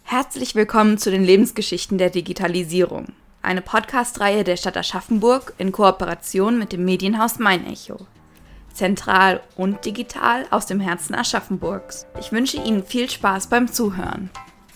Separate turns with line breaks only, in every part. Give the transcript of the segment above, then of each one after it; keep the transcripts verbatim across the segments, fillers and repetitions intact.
Herzlich willkommen zu den Lebensgeschichten der Digitalisierung, eine Podcast-Reihe der Stadt Aschaffenburg in Kooperation mit dem Medienhaus Mein Echo. Zentral und digital aus dem Herzen Aschaffenburgs. Ich wünsche Ihnen viel Spaß beim Zuhören.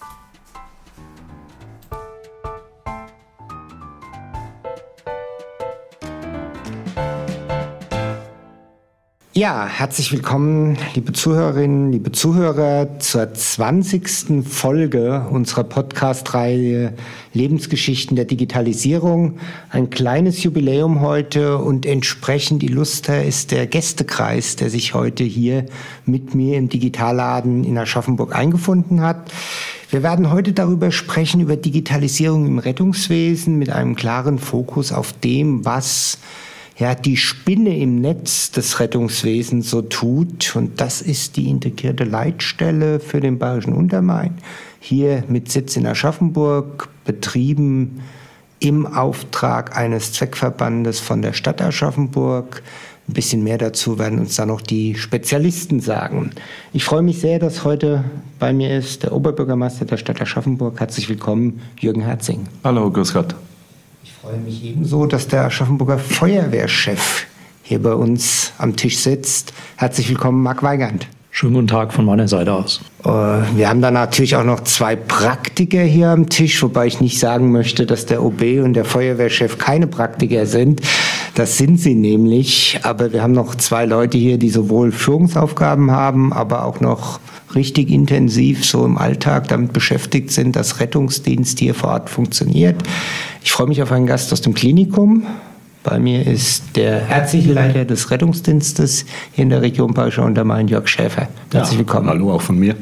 Ja, herzlich willkommen, liebe Zuhörerinnen, liebe Zuhörer, zur zwanzigsten Folge unserer Podcast-Reihe Lebensgeschichten der Digitalisierung. Ein kleines Jubiläum heute und entsprechend illustrer ist der Gästekreis, der sich heute hier mit mir im Digitalladen in Aschaffenburg eingefunden hat. Wir werden heute darüber sprechen, über Digitalisierung im Rettungswesen mit einem klaren Fokus auf dem, was ja, die Spinne im Netz des Rettungswesens so tut. Und das ist die integrierte Leitstelle für den Bayerischen Untermain. Hier mit Sitz in Aschaffenburg, betrieben im Auftrag eines Zweckverbandes von der Stadt Aschaffenburg. Ein bisschen mehr dazu werden uns dann noch die Spezialisten sagen. Ich freue mich sehr, dass heute bei mir ist der Oberbürgermeister der Stadt Aschaffenburg. Herzlich willkommen, Jürgen Herzing.
Hallo, grüß Gott.
Ich freue mich ebenso, dass der Aschaffenburger Feuerwehrchef hier bei uns am Tisch sitzt. Herzlich willkommen, Marc Weigand.
Schönen guten Tag von meiner Seite aus.
Wir haben dann natürlich auch noch zwei Praktiker hier am Tisch, wobei ich nicht sagen möchte, dass der O B und der Feuerwehrchef keine Praktiker sind. Das sind sie nämlich. Aber wir haben noch zwei Leute hier, die sowohl Führungsaufgaben haben, aber auch noch richtig intensiv so im Alltag damit beschäftigt sind, dass Rettungsdienst hier vor Ort funktioniert. Ich freue mich auf einen Gast aus dem Klinikum. Bei mir ist der ärztliche Leiter des Rettungsdienstes hier in der Region Bayerischer Untermain, Jörg Schäfer. Herzlich
ja,
willkommen.
Hallo auch von mir.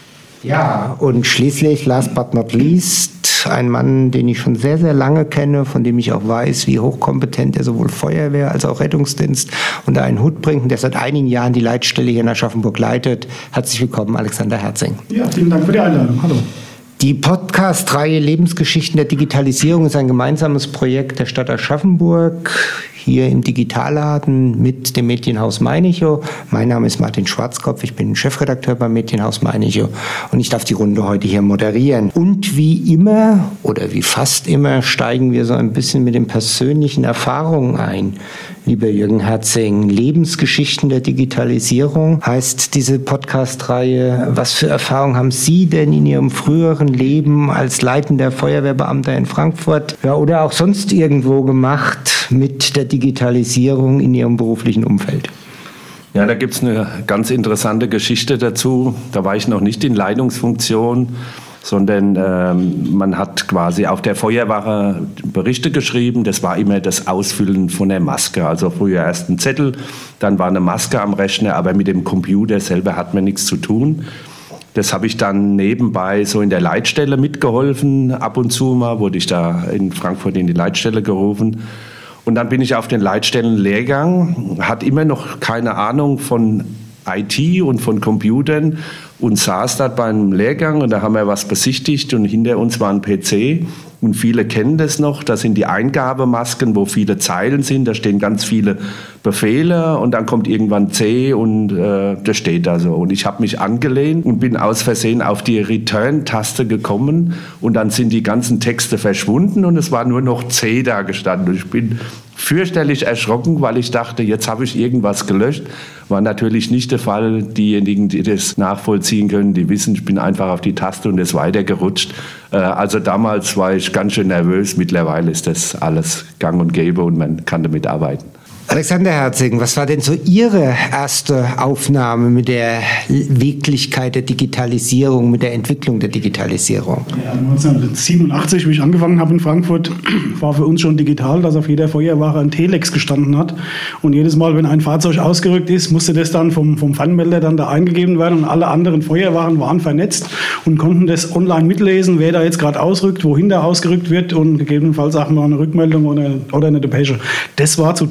Ja, und schließlich, last but not least, ein Mann, den ich schon sehr, sehr lange kenne, von dem ich auch weiß, wie hochkompetent er sowohl Feuerwehr als auch Rettungsdienst unter einen Hut bringt und der seit einigen Jahren die Leitstelle hier in Aschaffenburg leitet. Herzlich willkommen, Alexander Herzing.
Ja, vielen Dank für die Einladung. Hallo.
Die Podcast-Reihe Lebensgeschichten der Digitalisierung ist ein gemeinsames Projekt der Stadt Aschaffenburg, hier im Digitalladen mit dem Medienhaus Mein Echo. Mein Name ist Martin Schwarzkopf, ich bin Chefredakteur beim Medienhaus Mein Echo und ich darf die Runde heute hier moderieren. Und wie immer oder wie fast immer steigen wir so ein bisschen mit den persönlichen Erfahrungen ein. Lieber Jürgen Herzing, Lebensgeschichten der Digitalisierung heißt diese Podcast-Reihe. Was für Erfahrungen haben Sie denn in Ihrem früheren Leben als leitender Feuerwehrbeamter in Frankfurt ja, oder auch sonst irgendwo gemacht mit der Digitalisierung in Ihrem beruflichen Umfeld?
Ja, da gibt es eine ganz interessante Geschichte dazu. Da war ich noch nicht in Leitungsfunktion, sondern ähm, man hat quasi auf der Feuerwache Berichte geschrieben. Das war immer das Ausfüllen von der Maske. Also früher erst ein Zettel, dann war eine Maske am Rechner, aber mit dem Computer selber hat man nichts zu tun. Das habe ich dann nebenbei so in der Leitstelle mitgeholfen. Ab und zu mal wurde ich da in Frankfurt in die Leitstelle gerufen. Und dann bin ich auf den Leitstellenlehrgang, hatte immer noch keine Ahnung von I T und von Computern und saß dort beim Lehrgang und da haben wir was besichtigt und hinter uns war ein P C und viele kennen das noch, das sind die Eingabemasken, wo viele Zeilen sind, da stehen ganz viele Befehle und dann kommt irgendwann C und äh, das steht da so und ich habe mich angelehnt und bin aus Versehen auf die Return-Taste gekommen und dann sind die ganzen Texte verschwunden und es war nur noch C da gestanden und ich bin fürchterlich erschrocken, weil ich dachte, jetzt habe ich irgendwas gelöscht. War natürlich nicht der Fall. Diejenigen, die das nachvollziehen können, die wissen, ich bin einfach auf die Taste und ist weitergerutscht. Also damals war ich ganz schön nervös. Mittlerweile ist das alles gang und gäbe und man kann damit arbeiten.
Alexander Herzing, was war denn so Ihre erste Aufnahme mit der Wirklichkeit der Digitalisierung, mit der Entwicklung der Digitalisierung?
Ja, neunzehnhundertsiebenundachtzig, wie ich angefangen habe in Frankfurt, war für uns schon digital, dass auf jeder Feuerwache ein Telex gestanden hat. Und jedes Mal, wenn ein Fahrzeug ausgerückt ist, musste das dann vom, vom Fernmelder dann da eingegeben werden. Und alle anderen Feuerwachen waren vernetzt und konnten das online mitlesen, wer da jetzt gerade ausrückt, wohin da ausgerückt wird und gegebenenfalls auch mal eine Rückmeldung oder, oder eine Depesche. Das war zu dieser Zeit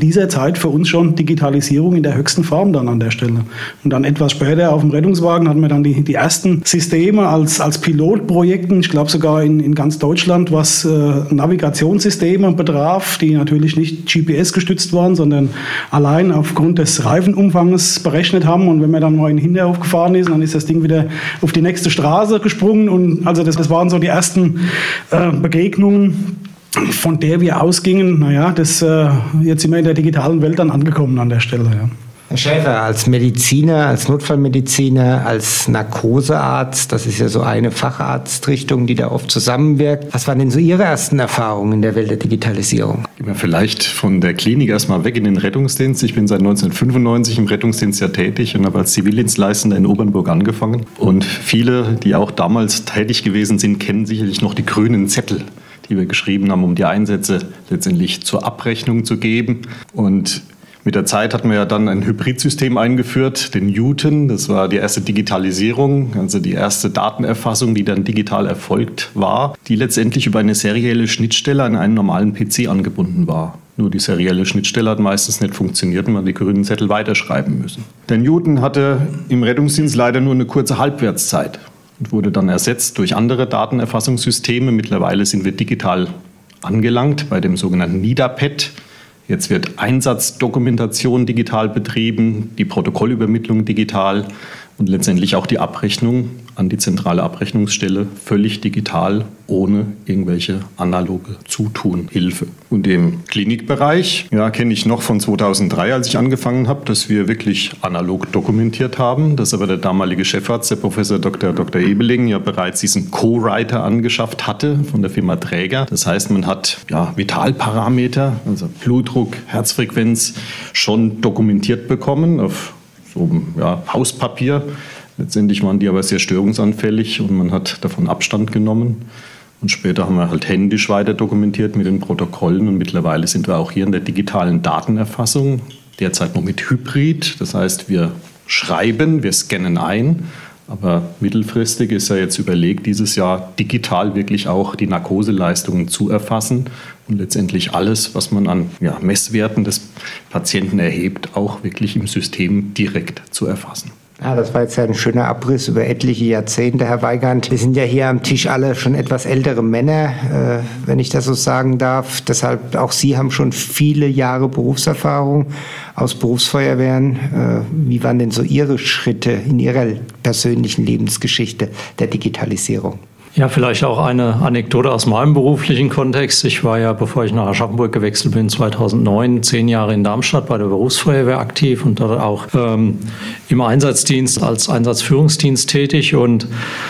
Zeit für uns schon Digitalisierung in der höchsten Form dann an der Stelle. Und dann etwas später auf dem Rettungswagen hatten wir dann die, die ersten Systeme als, als Pilotprojekten, ich glaube sogar in, in ganz Deutschland, was äh, Navigationssysteme betraf, die natürlich nicht G P S gestützt waren, sondern allein aufgrund des Reifenumfanges berechnet haben. Und wenn man dann mal in den Hinterhof gefahren ist, dann ist das Ding wieder auf die nächste Straße gesprungen. Und also das, das waren so die ersten äh, Begegnungen, von der wir ausgingen. Naja, das, äh, jetzt sind wir in der digitalen Welt dann angekommen an der Stelle. Ja.
Herr Schäfer, als Mediziner, als Notfallmediziner, als Narkosearzt, das ist ja so eine Facharztrichtung, die da oft zusammenwirkt. Was waren denn so Ihre ersten Erfahrungen in der Welt der Digitalisierung?
Gehen wir vielleicht von der Klinik erstmal weg in den Rettungsdienst. Ich bin seit neunzehnhundertfünfundneunzig im Rettungsdienst ja tätig und habe als Zivildienstleistender in Obernburg angefangen. Und viele, die auch damals tätig gewesen sind, kennen sicherlich noch die grünen Zettel, die wir geschrieben haben, um die Einsätze letztendlich zur Abrechnung zu geben. Und mit der Zeit hatten wir ja dann ein Hybridsystem eingeführt, den Newton. Das war die erste Digitalisierung, also die erste Datenerfassung, die dann digital erfolgt war, die letztendlich über eine serielle Schnittstelle an einen normalen P C angebunden war. Nur die serielle Schnittstelle hat meistens nicht funktioniert und man hat die grünen Zettel weiterschreiben müssen. Der Newton hatte im Rettungsdienst leider nur eine kurze Halbwertszeit und wurde dann ersetzt durch andere Datenerfassungssysteme. Mittlerweile sind wir digital angelangt bei dem sogenannten NIDAPET. Jetzt wird Einsatzdokumentation digital betrieben, die Protokollübermittlung digital und letztendlich auch die Abrechnung an die zentrale Abrechnungsstelle völlig digital, ohne irgendwelche analoge Zutunhilfe. Und im Klinikbereich, ja, kenne ich noch von zweitausenddrei, als ich angefangen habe, dass wir wirklich analog dokumentiert haben, dass aber der damalige Chefarzt, der Professor Doktor Doktor Ebeling, ja bereits diesen Co-Writer angeschafft hatte von der Firma Träger. Das heißt, man hat ja Vitalparameter, also Blutdruck, Herzfrequenz, schon dokumentiert bekommen auf so ja, Hauspapier. Letztendlich waren die aber sehr störungsanfällig und man hat davon Abstand genommen. Und später haben wir halt händisch weiter dokumentiert mit den Protokollen und mittlerweile sind wir auch hier in der digitalen Datenerfassung, derzeit noch mit Hybrid. Das heißt, wir schreiben, wir scannen ein, aber mittelfristig ist ja jetzt überlegt, dieses Jahr digital wirklich auch die Narkoseleistungen zu erfassen und letztendlich alles, was man an ja, Messwerten des Patienten erhebt, auch wirklich im System direkt zu erfassen.
Ja, das war jetzt ja ein schöner Abriss über etliche Jahrzehnte, Herr Weigand. Wir sind ja hier am Tisch alle schon etwas ältere Männer, äh, wenn ich das so sagen darf. Deshalb auch Sie haben schon viele Jahre Berufserfahrung aus Berufsfeuerwehren. Äh, wie waren denn so Ihre Schritte in Ihrer persönlichen Lebensgeschichte der Digitalisierung?
Ja, vielleicht auch eine Anekdote aus meinem beruflichen Kontext. Ich war ja, bevor ich nach Aschaffenburg gewechselt bin, zweitausendneun, zehn Jahre in Darmstadt bei der Berufsfeuerwehr aktiv und dort auch ähm, im Einsatzdienst als Einsatzführungsdienst tätig. Und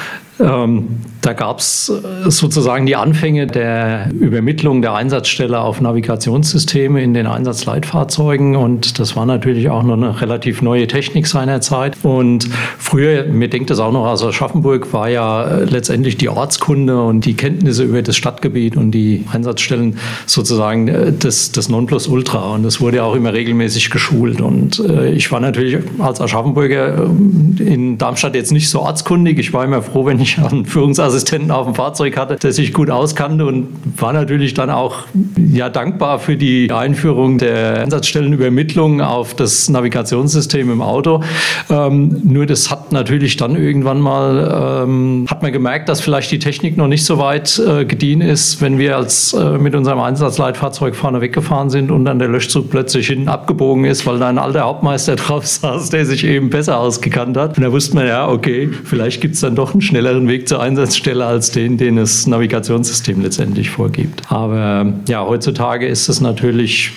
ähm, da gab es sozusagen die Anfänge der Übermittlung der Einsatzstelle auf Navigationssysteme in den Einsatzleitfahrzeugen. Und das war natürlich auch noch eine relativ neue Technik seinerzeit. Und früher, mir denkt das auch noch aus Aschaffenburg, war ja letztendlich die Ortskunde und die Kenntnisse über das Stadtgebiet und die Einsatzstellen sozusagen das, das Nonplusultra. Und das wurde ja auch immer regelmäßig geschult. Und äh, ich war natürlich als Aschaffenburger in Darmstadt jetzt nicht so ortskundig. Ich war immer froh, wenn ich einen Führungsassistenten auf dem Fahrzeug hatte, der sich gut auskannte und war natürlich dann auch ja, dankbar für die Einführung der Einsatzstellenübermittlung auf das Navigationssystem im Auto. Ähm, nur das hat natürlich dann irgendwann mal, ähm, hat man gemerkt, dass vielleicht die Technik noch nicht so weit äh, gediehen ist, wenn wir als äh, mit unserem Einsatzleitfahrzeug vorne weggefahren sind und dann der Löschzug plötzlich hinten abgebogen ist, weil da ein alter Hauptmeister drauf saß, der sich eben besser ausgekannt hat. Und da wusste man, ja, okay, vielleicht gibt es dann doch einen schnelleren Weg zur Einsatzstelle als den, den das Navigationssystem letztendlich vorgibt. Aber ja, heutzutage ist es natürlich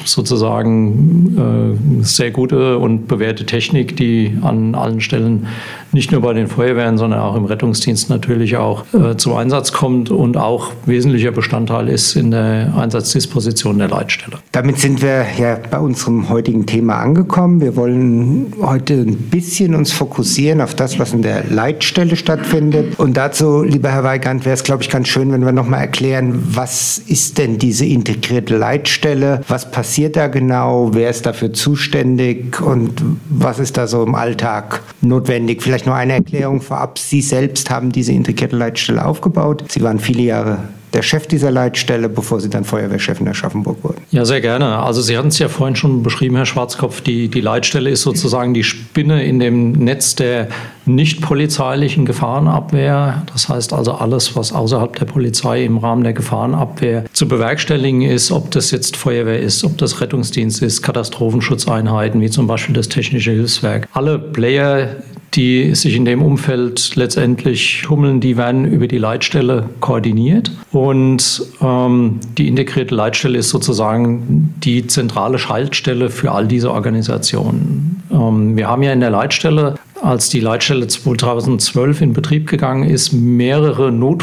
sozusagen äh, sehr gute und bewährte Technik, die an allen Stellen nicht nur bei den Feuerwehren, sondern auch im Rettungsdienst natürlich auch äh, zum Einsatz kommt und auch wesentlicher Bestandteil ist in der Einsatzdisposition der Leitstelle.
Damit sind wir ja bei unserem heutigen Thema angekommen. Wir wollen heute ein bisschen uns fokussieren auf das, was in der Leitstelle stattfindet. Und dazu, lieber Herr Weigand, wäre es, glaube ich, ganz schön, wenn wir nochmal erklären, was ist denn diese integrierte Leitstelle? Was passiert da genau? Wer ist dafür zuständig? Und was ist da so im Alltag notwendig? Vielleicht noch eine Erklärung vorab. Sie selbst haben diese integrierte Leitstelle aufgebaut. Sie waren viele Jahre der Chef dieser Leitstelle, bevor Sie dann Feuerwehrchef in Aschaffenburg wurden?
Ja, sehr gerne. Also Sie hatten es ja vorhin schon beschrieben, Herr Schwarzkopf, die, die Leitstelle ist sozusagen die Spinne in dem Netz der nicht polizeilichen Gefahrenabwehr. Das heißt also alles, was außerhalb der Polizei im Rahmen der Gefahrenabwehr zu bewerkstelligen ist, ob das jetzt Feuerwehr ist, ob das Rettungsdienst ist, Katastrophenschutzeinheiten, wie zum Beispiel das Technische Hilfswerk. Alle Player, die sich in dem Umfeld letztendlich tummeln, die werden über die Leitstelle koordiniert. Und ähm, die integrierte Leitstelle ist sozusagen die zentrale Schaltstelle für all diese Organisationen. Ähm, wir haben ja in der Leitstelle, als die Leitstelle zweitausendzwölf in Betrieb gegangen ist, mehrere Not-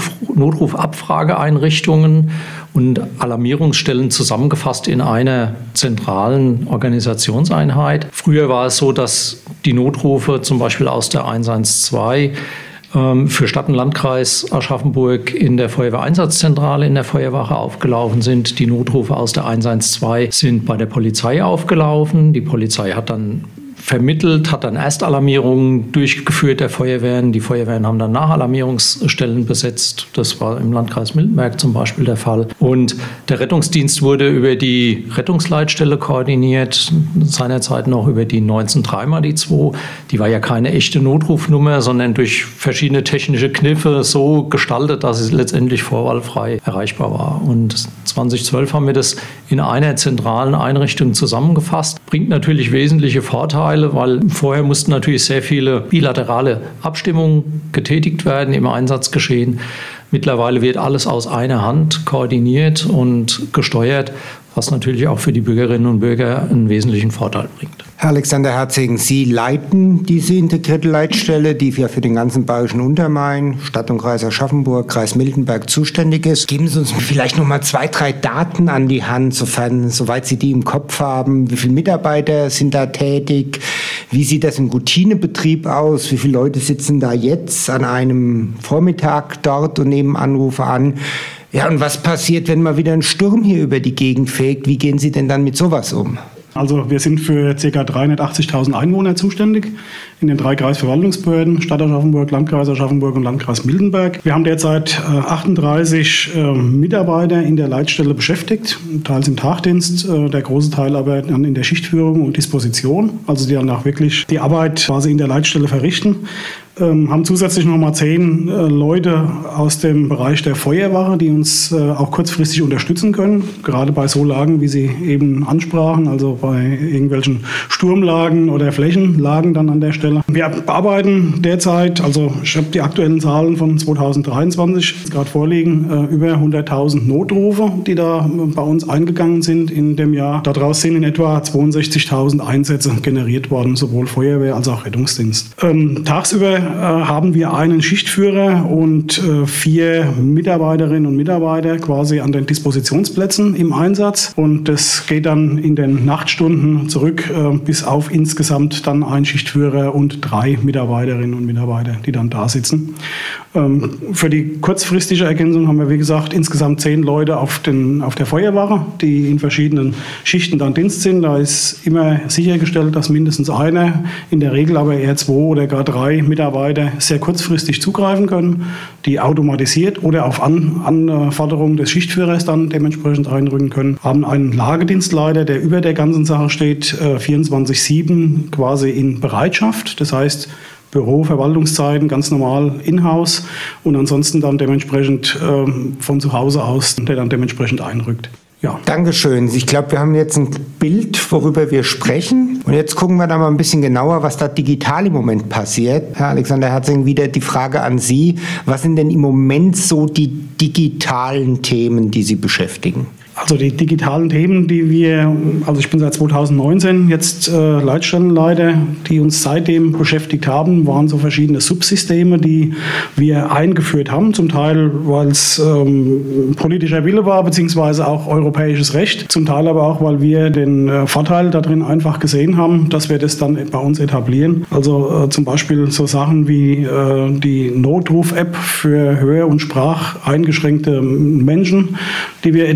Notrufabfrageeinrichtungen und Alarmierungsstellen zusammengefasst in einer zentralen Organisationseinheit. Früher war es so, dass die Notrufe zum Beispiel aus der eins eins zwei ähm, für Stadt- und Landkreis Aschaffenburg in der Feuerwehreinsatzzentrale in der Feuerwache aufgelaufen sind. Die Notrufe aus der eins eins zwei sind bei der Polizei aufgelaufen. Die Polizei hat dann vermittelt, hat dann Erstalarmierungen durchgeführt der Feuerwehren. Die Feuerwehren haben dann Nachalarmierungsstellen besetzt. Das war im Landkreis Miltenberg zum Beispiel der Fall. Und der Rettungsdienst wurde über die Rettungsleitstelle koordiniert, seinerzeit noch über die neunzehn drei mal die zwei. Die war ja keine echte Notrufnummer, sondern durch verschiedene technische Kniffe so gestaltet, dass sie letztendlich vorwahlfrei erreichbar war. Und zweitausendzwölf haben wir das in einer zentralen Einrichtung zusammengefasst. Bringt natürlich wesentliche Vorteile, weil vorher mussten natürlich sehr viele bilaterale Abstimmungen getätigt werden im Einsatzgeschehen. Mittlerweile wird alles aus einer Hand koordiniert und gesteuert, was natürlich auch für die Bürgerinnen und Bürger einen wesentlichen Vorteil bringt.
Herr Alexander Herzegen, Sie leiten diese integrierte Leitstelle, die ja für den ganzen bayerischen Untermain, Stadt und Kreis Aschaffenburg, Kreis Miltenberg zuständig ist. Geben Sie uns vielleicht noch mal zwei, drei Daten an die Hand, sofern, soweit Sie die im Kopf haben. Wie viele Mitarbeiter sind da tätig? Wie sieht das im Routinebetrieb aus? Wie viele Leute sitzen da jetzt an einem Vormittag dort und nehmen Anrufe an? Ja, und was passiert, wenn mal wieder ein Sturm hier über die Gegend fegt? Wie gehen Sie denn dann mit sowas um?
Also wir sind für ca. dreihundertachtzigtausend Einwohner zuständig in den drei Kreisverwaltungsbehörden, Stadt Aschaffenburg, Landkreis Aschaffenburg und Landkreis Miltenberg. Wir haben derzeit äh, achtunddreißig äh, Mitarbeiter in der Leitstelle beschäftigt, teils im Tagdienst, äh, der große Teil aber dann in der Schichtführung und Disposition, also die dann auch wirklich die Arbeit quasi in der Leitstelle verrichten. Ähm, haben zusätzlich nochmal zehn äh, Leute aus dem Bereich der Feuerwache, die uns äh, auch kurzfristig unterstützen können, gerade bei so Lagen, wie Sie eben ansprachen, also bei irgendwelchen Sturmlagen oder Flächenlagen dann an der Stelle. Wir bearbeiten derzeit, also ich habe die aktuellen Zahlen von zweitausenddreiundzwanzig gerade vorliegen, äh, über hunderttausend Notrufe, die da äh, bei uns eingegangen sind in dem Jahr. Daraus sind in etwa zweiundsechzigtausend Einsätze generiert worden, sowohl Feuerwehr als auch Rettungsdienst. Ähm, tagsüber haben wir einen Schichtführer und äh, vier Mitarbeiterinnen und Mitarbeiter quasi an den Dispositionsplätzen im Einsatz. Und das geht dann in den Nachtstunden zurück äh, bis auf insgesamt dann ein Schichtführer und drei Mitarbeiterinnen und Mitarbeiter, die dann da sitzen. Ähm, für die kurzfristige Ergänzung haben wir, wie gesagt, insgesamt zehn Leute auf, den, auf der Feuerwache, die in verschiedenen Schichten dann Dienst sind. Da ist immer sichergestellt, dass mindestens einer, in der Regel aber eher zwei oder gar drei Mitarbeiter sehr kurzfristig zugreifen können, die automatisiert oder auf An Anforderungen des Schichtführers dann dementsprechend einrücken können. Haben einen Lagedienstleiter, der über der ganzen Sache steht, äh, vierundzwanzig sieben quasi in Bereitschaft. Das heißt, Büro, Verwaltungszeiten ganz normal in-house und ansonsten dann dementsprechend äh, von zu Hause aus, der dann dementsprechend einrückt. Ja.
Dankeschön. Ich glaube, wir haben jetzt ein Bild, worüber wir sprechen. Und jetzt gucken wir da mal ein bisschen genauer, was da digital im Moment passiert. Herr Alexander Herzegen, wieder die Frage an Sie. Was sind denn im Moment so die digitalen Themen, die Sie beschäftigen?
Also die digitalen Themen, die wir, also ich bin seit zweitausendneunzehn jetzt äh, Leitstellenleiter, die uns seitdem beschäftigt haben, waren so verschiedene Subsysteme, die wir eingeführt haben. Zum Teil, weil es ähm, politischer Wille war, beziehungsweise auch europäisches Recht. Zum Teil aber auch, weil wir den äh, Vorteil darin einfach gesehen haben, dass wir das dann bei uns etablieren. Also äh, zum Beispiel so Sachen wie äh, die Notruf-App für hör- und spracheingeschränkte Menschen, die wir etabliert haben.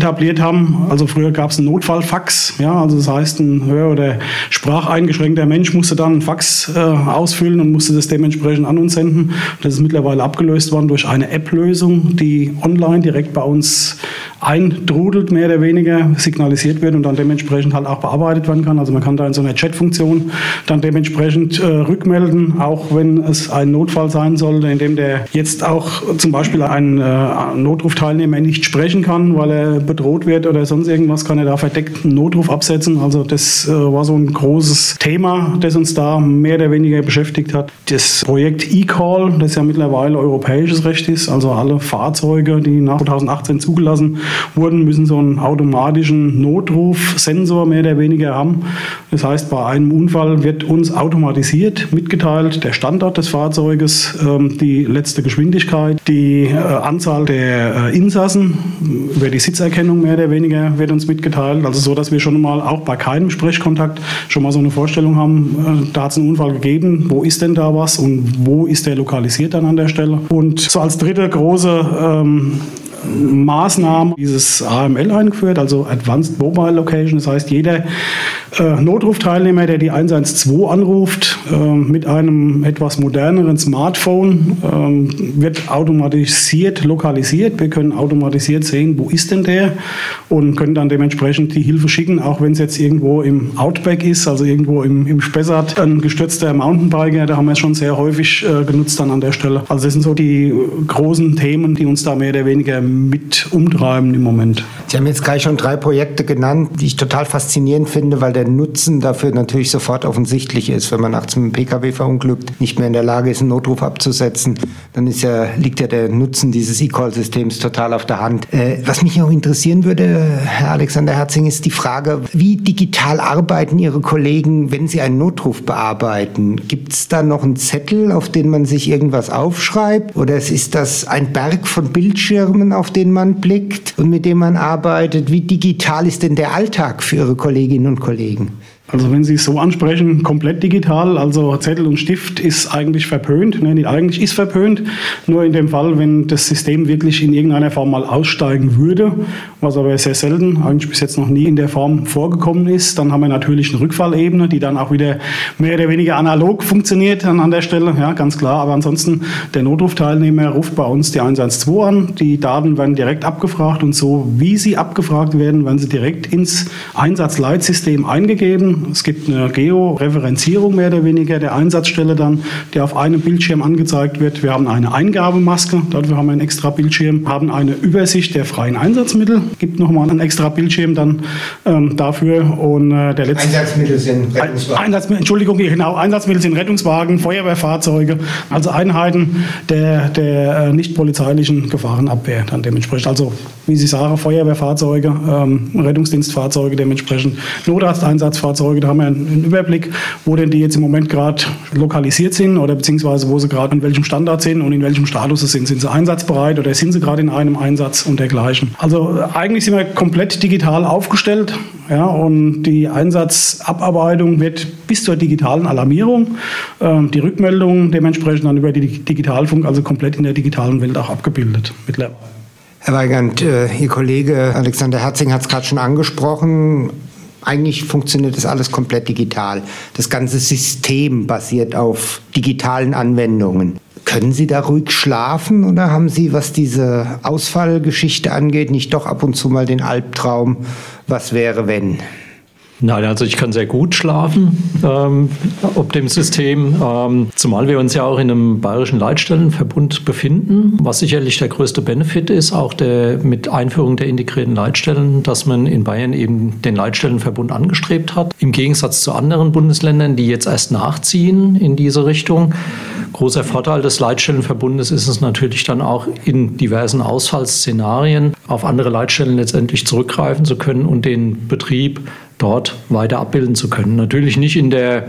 haben. Also früher gab es einen Notfallfax, ja, also das heißt, ein hör- oder spracheingeschränkter Mensch musste dann einen Fax äh, ausfüllen und musste das dementsprechend an uns senden. Das ist mittlerweile abgelöst worden durch eine App-Lösung, die online direkt bei uns eindrudelt, mehr oder weniger signalisiert wird und dann dementsprechend halt auch bearbeitet werden kann. Also man kann da in so einer Chat-Funktion dann dementsprechend äh, rückmelden, auch wenn es ein Notfall sein sollte, in dem der jetzt auch zum Beispiel ein äh, Notrufteilnehmer nicht sprechen kann, weil er bedroht wird oder sonst irgendwas, kann er da verdeckt einen Notruf absetzen. Also das äh, war so ein großes Thema, das uns da mehr oder weniger beschäftigt hat. Das Projekt eCall, das ja mittlerweile europäisches Recht ist, also alle Fahrzeuge, die nach zweitausendachtzehn zugelassen wurden, müssen so einen automatischen Notrufsensor mehr oder weniger haben. Das heißt, bei einem Unfall wird uns automatisiert mitgeteilt, der Standort des Fahrzeuges, ähm, die letzte Geschwindigkeit, die äh, Anzahl der äh, Insassen, über die Sitzerkennung mehr oder weniger wird uns mitgeteilt. Also so, dass wir schon mal auch bei keinem Sprechkontakt schon mal so eine Vorstellung haben, äh, da hat es einen Unfall gegeben, wo ist denn da was und wo ist der lokalisiert dann an der Stelle. Und so als dritte große ähm, Maßnahmen dieses A M L eingeführt, also Advanced Mobile Location. Das heißt, jeder äh, Notrufteilnehmer, der die eins eins zwei anruft, äh, mit einem etwas moderneren Smartphone, äh, wird automatisiert lokalisiert. Wir können automatisiert sehen, wo ist denn der und können dann dementsprechend die Hilfe schicken, auch wenn es jetzt irgendwo im Outback ist, also irgendwo im, im Spessart, ein gestürzter Mountainbiker, da haben wir es schon sehr häufig äh, genutzt dann an der Stelle. Also das sind so die großen Themen, die uns da mehr oder weniger mit umtreiben im Moment.
Sie haben jetzt gleich schon drei Projekte genannt, die ich total faszinierend finde, weil der Nutzen dafür natürlich sofort offensichtlich ist. Wenn man nachts mit einem P K W verunglückt, nicht mehr in der Lage ist, einen Notruf abzusetzen, dann ist ja, liegt ja der Nutzen dieses eCall-Systems total auf der Hand. Äh, was mich noch interessieren würde, Herr Alexander Herzing, ist die Frage, wie digital arbeiten Ihre Kollegen, wenn sie einen Notruf bearbeiten? Gibt es da noch einen Zettel, auf den man sich irgendwas aufschreibt? Oder ist das ein Berg von Bildschirmen, auf den man blickt und mit dem man arbeitet? Wie digital ist denn der Alltag für Ihre Kolleginnen und Kollegen?
Also wenn Sie es so ansprechen, komplett digital, also Zettel und Stift ist eigentlich verpönt. Ne, nicht eigentlich ist verpönt, nur in dem Fall, wenn das System wirklich in irgendeiner Form mal aussteigen würde, was aber sehr selten, eigentlich bis jetzt noch nie in der Form vorgekommen ist, dann haben wir natürlich eine Rückfallebene, die dann auch wieder mehr oder weniger analog funktioniert dann an der Stelle, ja, ganz klar. Aber ansonsten, der Notrufteilnehmer ruft bei uns die eins eins zwei an, die Daten werden direkt abgefragt und so, wie sie abgefragt werden, werden sie direkt ins Einsatzleitsystem eingegeben. Es gibt eine Georeferenzierung mehr oder weniger der Einsatzstelle dann, die auf einem Bildschirm angezeigt wird. Wir haben eine Eingabemaske, dafür haben wir einen extra Bildschirm, haben eine Übersicht der freien Einsatzmittel, gibt nochmal einen extra Bildschirm dann ähm, dafür. Und äh, der letzte
Einsatzmittel sind Rettungswagen.
Einsatzmittel, Entschuldigung, genau, Einsatzmittel sind Rettungswagen, Feuerwehrfahrzeuge, also Einheiten der, der äh, nicht polizeilichen Gefahrenabwehr dann dementsprechend. Also wie Sie sagen, Feuerwehrfahrzeuge, ähm, Rettungsdienstfahrzeuge dementsprechend, Notarzteinsatzfahrzeuge. Da haben wir einen Überblick, wo denn die jetzt im Moment gerade lokalisiert sind oder beziehungsweise wo sie gerade an welchem Standort sind und in welchem Status sie sind. Sind sie einsatzbereit oder sind sie gerade in einem Einsatz und dergleichen. Also eigentlich sind wir komplett digital aufgestellt, ja, und die Einsatzabarbeitung wird bis zur digitalen Alarmierung, äh, die Rückmeldung dementsprechend dann über die Digitalfunk, also komplett in der digitalen Welt auch abgebildet mittlerweile.
Herr Weigand, äh, Ihr Kollege Alexander Herzing hat es gerade schon angesprochen. Eigentlich funktioniert das alles komplett digital. Das ganze System basiert auf digitalen Anwendungen. Können Sie da ruhig schlafen oder haben Sie, was diese Ausfallgeschichte angeht, nicht doch ab und zu mal den Albtraum, was wäre, wenn?
Nein, also ich kann sehr gut schlafen ähm, ob dem System, ähm, zumal wir uns ja auch in einem bayerischen Leitstellenverbund befinden, was sicherlich der größte Benefit ist, auch der mit Einführung der integrierten Leitstellen, dass man in Bayern eben den Leitstellenverbund angestrebt hat, im Gegensatz zu anderen Bundesländern, die jetzt erst nachziehen in diese Richtung. Großer Vorteil des Leitstellenverbundes ist es natürlich dann auch in diversen Ausfallsszenarien auf andere Leitstellen letztendlich zurückgreifen zu können und den Betrieb dort weiter abbilden zu können. Natürlich nicht in der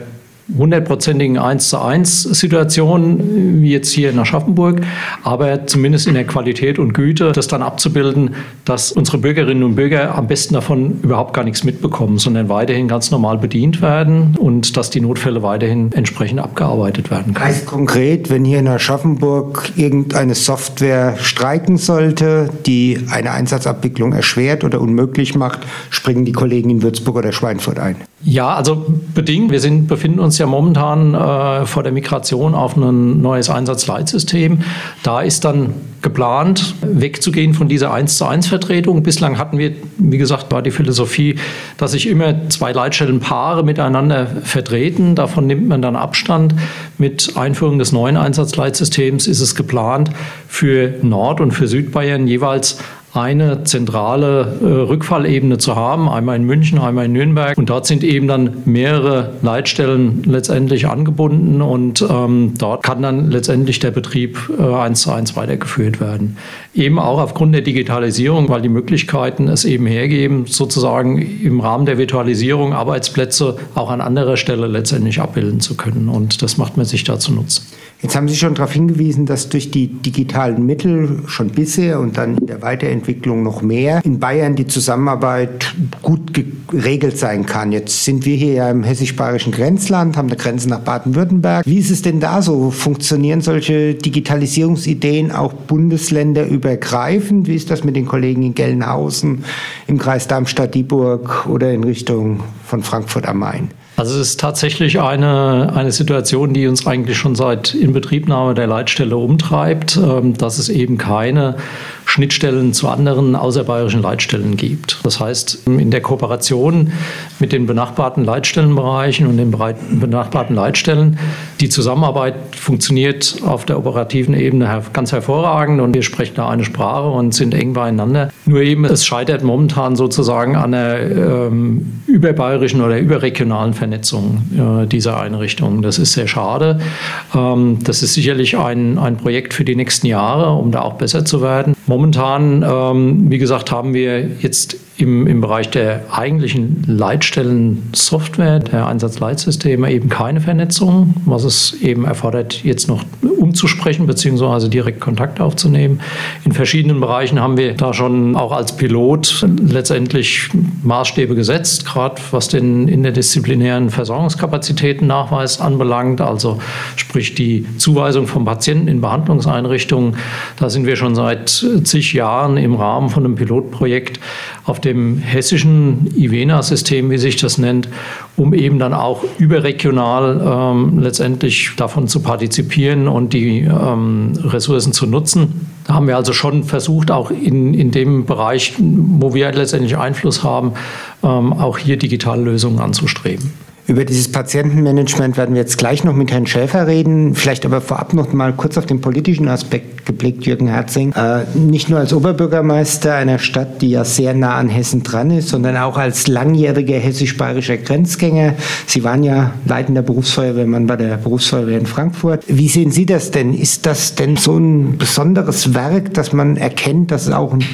hundertprozentigen eins zu eins Situation, wie jetzt hier in Aschaffenburg, aber zumindest in der Qualität und Güte, das dann abzubilden, dass unsere Bürgerinnen und Bürger am besten davon überhaupt gar nichts mitbekommen, sondern weiterhin ganz normal bedient werden und dass die Notfälle weiterhin entsprechend abgearbeitet werden können.
Heißt konkret, wenn hier in Aschaffenburg irgendeine Software streiken sollte, die eine Einsatzabwicklung erschwert oder unmöglich macht, springen die Kollegen in Würzburg oder Schweinfurt ein?
Ja, also bedingt. Wir sind, befinden uns ja momentan äh, vor der Migration auf ein neues Einsatzleitsystem. Da ist dann geplant, wegzugehen von dieser eins zu eins Vertretung. Bislang hatten wir, wie gesagt, war die Philosophie, dass sich immer zwei Leitstellenpaare miteinander vertreten. Davon nimmt man dann Abstand. Mit Einführung des neuen Einsatzleitsystems ist es geplant, für Nord- und für Südbayern jeweils eine zentrale äh, Rückfallebene zu haben, einmal in München, einmal in Nürnberg. Und dort sind eben dann mehrere Leitstellen letztendlich angebunden und ähm, dort kann dann letztendlich der Betrieb äh, eins zu eins weitergeführt werden. Eben auch aufgrund der Digitalisierung, weil die Möglichkeiten es eben hergeben, sozusagen im Rahmen der Virtualisierung Arbeitsplätze auch an anderer Stelle letztendlich abbilden zu können. Und das macht man sich da zu Nutzen.
Jetzt haben Sie schon darauf hingewiesen, dass durch die digitalen Mittel schon bisher und dann in der Weiterentwicklung noch mehr in Bayern die Zusammenarbeit gut geregelt sein kann. Jetzt sind wir hier ja im hessisch-bayerischen Grenzland, haben eine Grenze nach Baden-Württemberg. Wie ist es denn da so? Funktionieren solche Digitalisierungsideen auch bundesländerübergreifend? Wie ist das mit den Kollegen in Gelnhausen, im Kreis Darmstadt-Dieburg oder in Richtung von Frankfurt am Main?
Also es ist tatsächlich eine, eine Situation, die uns eigentlich schon seit Inbetriebnahme der Leitstelle umtreibt, dass es eben keine Schnittstellen zu anderen außerbayerischen Leitstellen gibt. Das heißt, in der Kooperation mit den benachbarten Leitstellenbereichen und den benachbarten Leitstellen, die Zusammenarbeit funktioniert auf der operativen Ebene ganz hervorragend und wir sprechen da eine Sprache und sind eng beieinander. Nur eben, es scheitert momentan sozusagen an der ähm, überbayerischen oder überregionalen Vernetzung äh, dieser Einrichtungen. Das ist sehr schade. Ähm, das ist sicherlich ein, ein Projekt für die nächsten Jahre, um da auch besser zu werden. Momentan, ähm, wie gesagt, haben wir jetzt im, im Bereich der eigentlichen Leitstellen-Software, der Einsatzleitsysteme, eben keine Vernetzung, was es eben erfordert, jetzt noch umzusprechen bzw. direkt Kontakt aufzunehmen. In verschiedenen Bereichen haben wir da schon auch als Pilot letztendlich Maßstäbe gesetzt, gerade was den interdisziplinären Versorgungskapazitätennachweis anbelangt, also sprich die Zuweisung von Patienten in Behandlungseinrichtungen. Da sind wir schon seit zig Jahren im Rahmen von einem Pilotprojekt auf dem hessischen I V E N A-System, wie sich das nennt, um eben dann auch überregional ähm, letztendlich davon zu partizipieren und die ähm, Ressourcen zu nutzen. Da haben wir also schon versucht, auch in, in dem Bereich, wo wir letztendlich Einfluss haben, ähm, auch hier digitale Lösungen anzustreben.
Über dieses Patientenmanagement werden wir jetzt gleich noch mit Herrn Schäfer reden. Vielleicht aber vorab noch mal kurz auf den politischen Aspekt geblickt, Jürgen Herzing. Äh, nicht nur als Oberbürgermeister einer Stadt, die ja sehr nah an Hessen dran ist, sondern auch als langjähriger hessisch-bayerischer Grenzgänger. Sie waren ja leitender Berufsfeuerwehrmann bei der Berufsfeuerwehr in Frankfurt. Wie sehen Sie das denn? Ist das denn so ein besonderes Werk, dass man erkennt, dass auch ein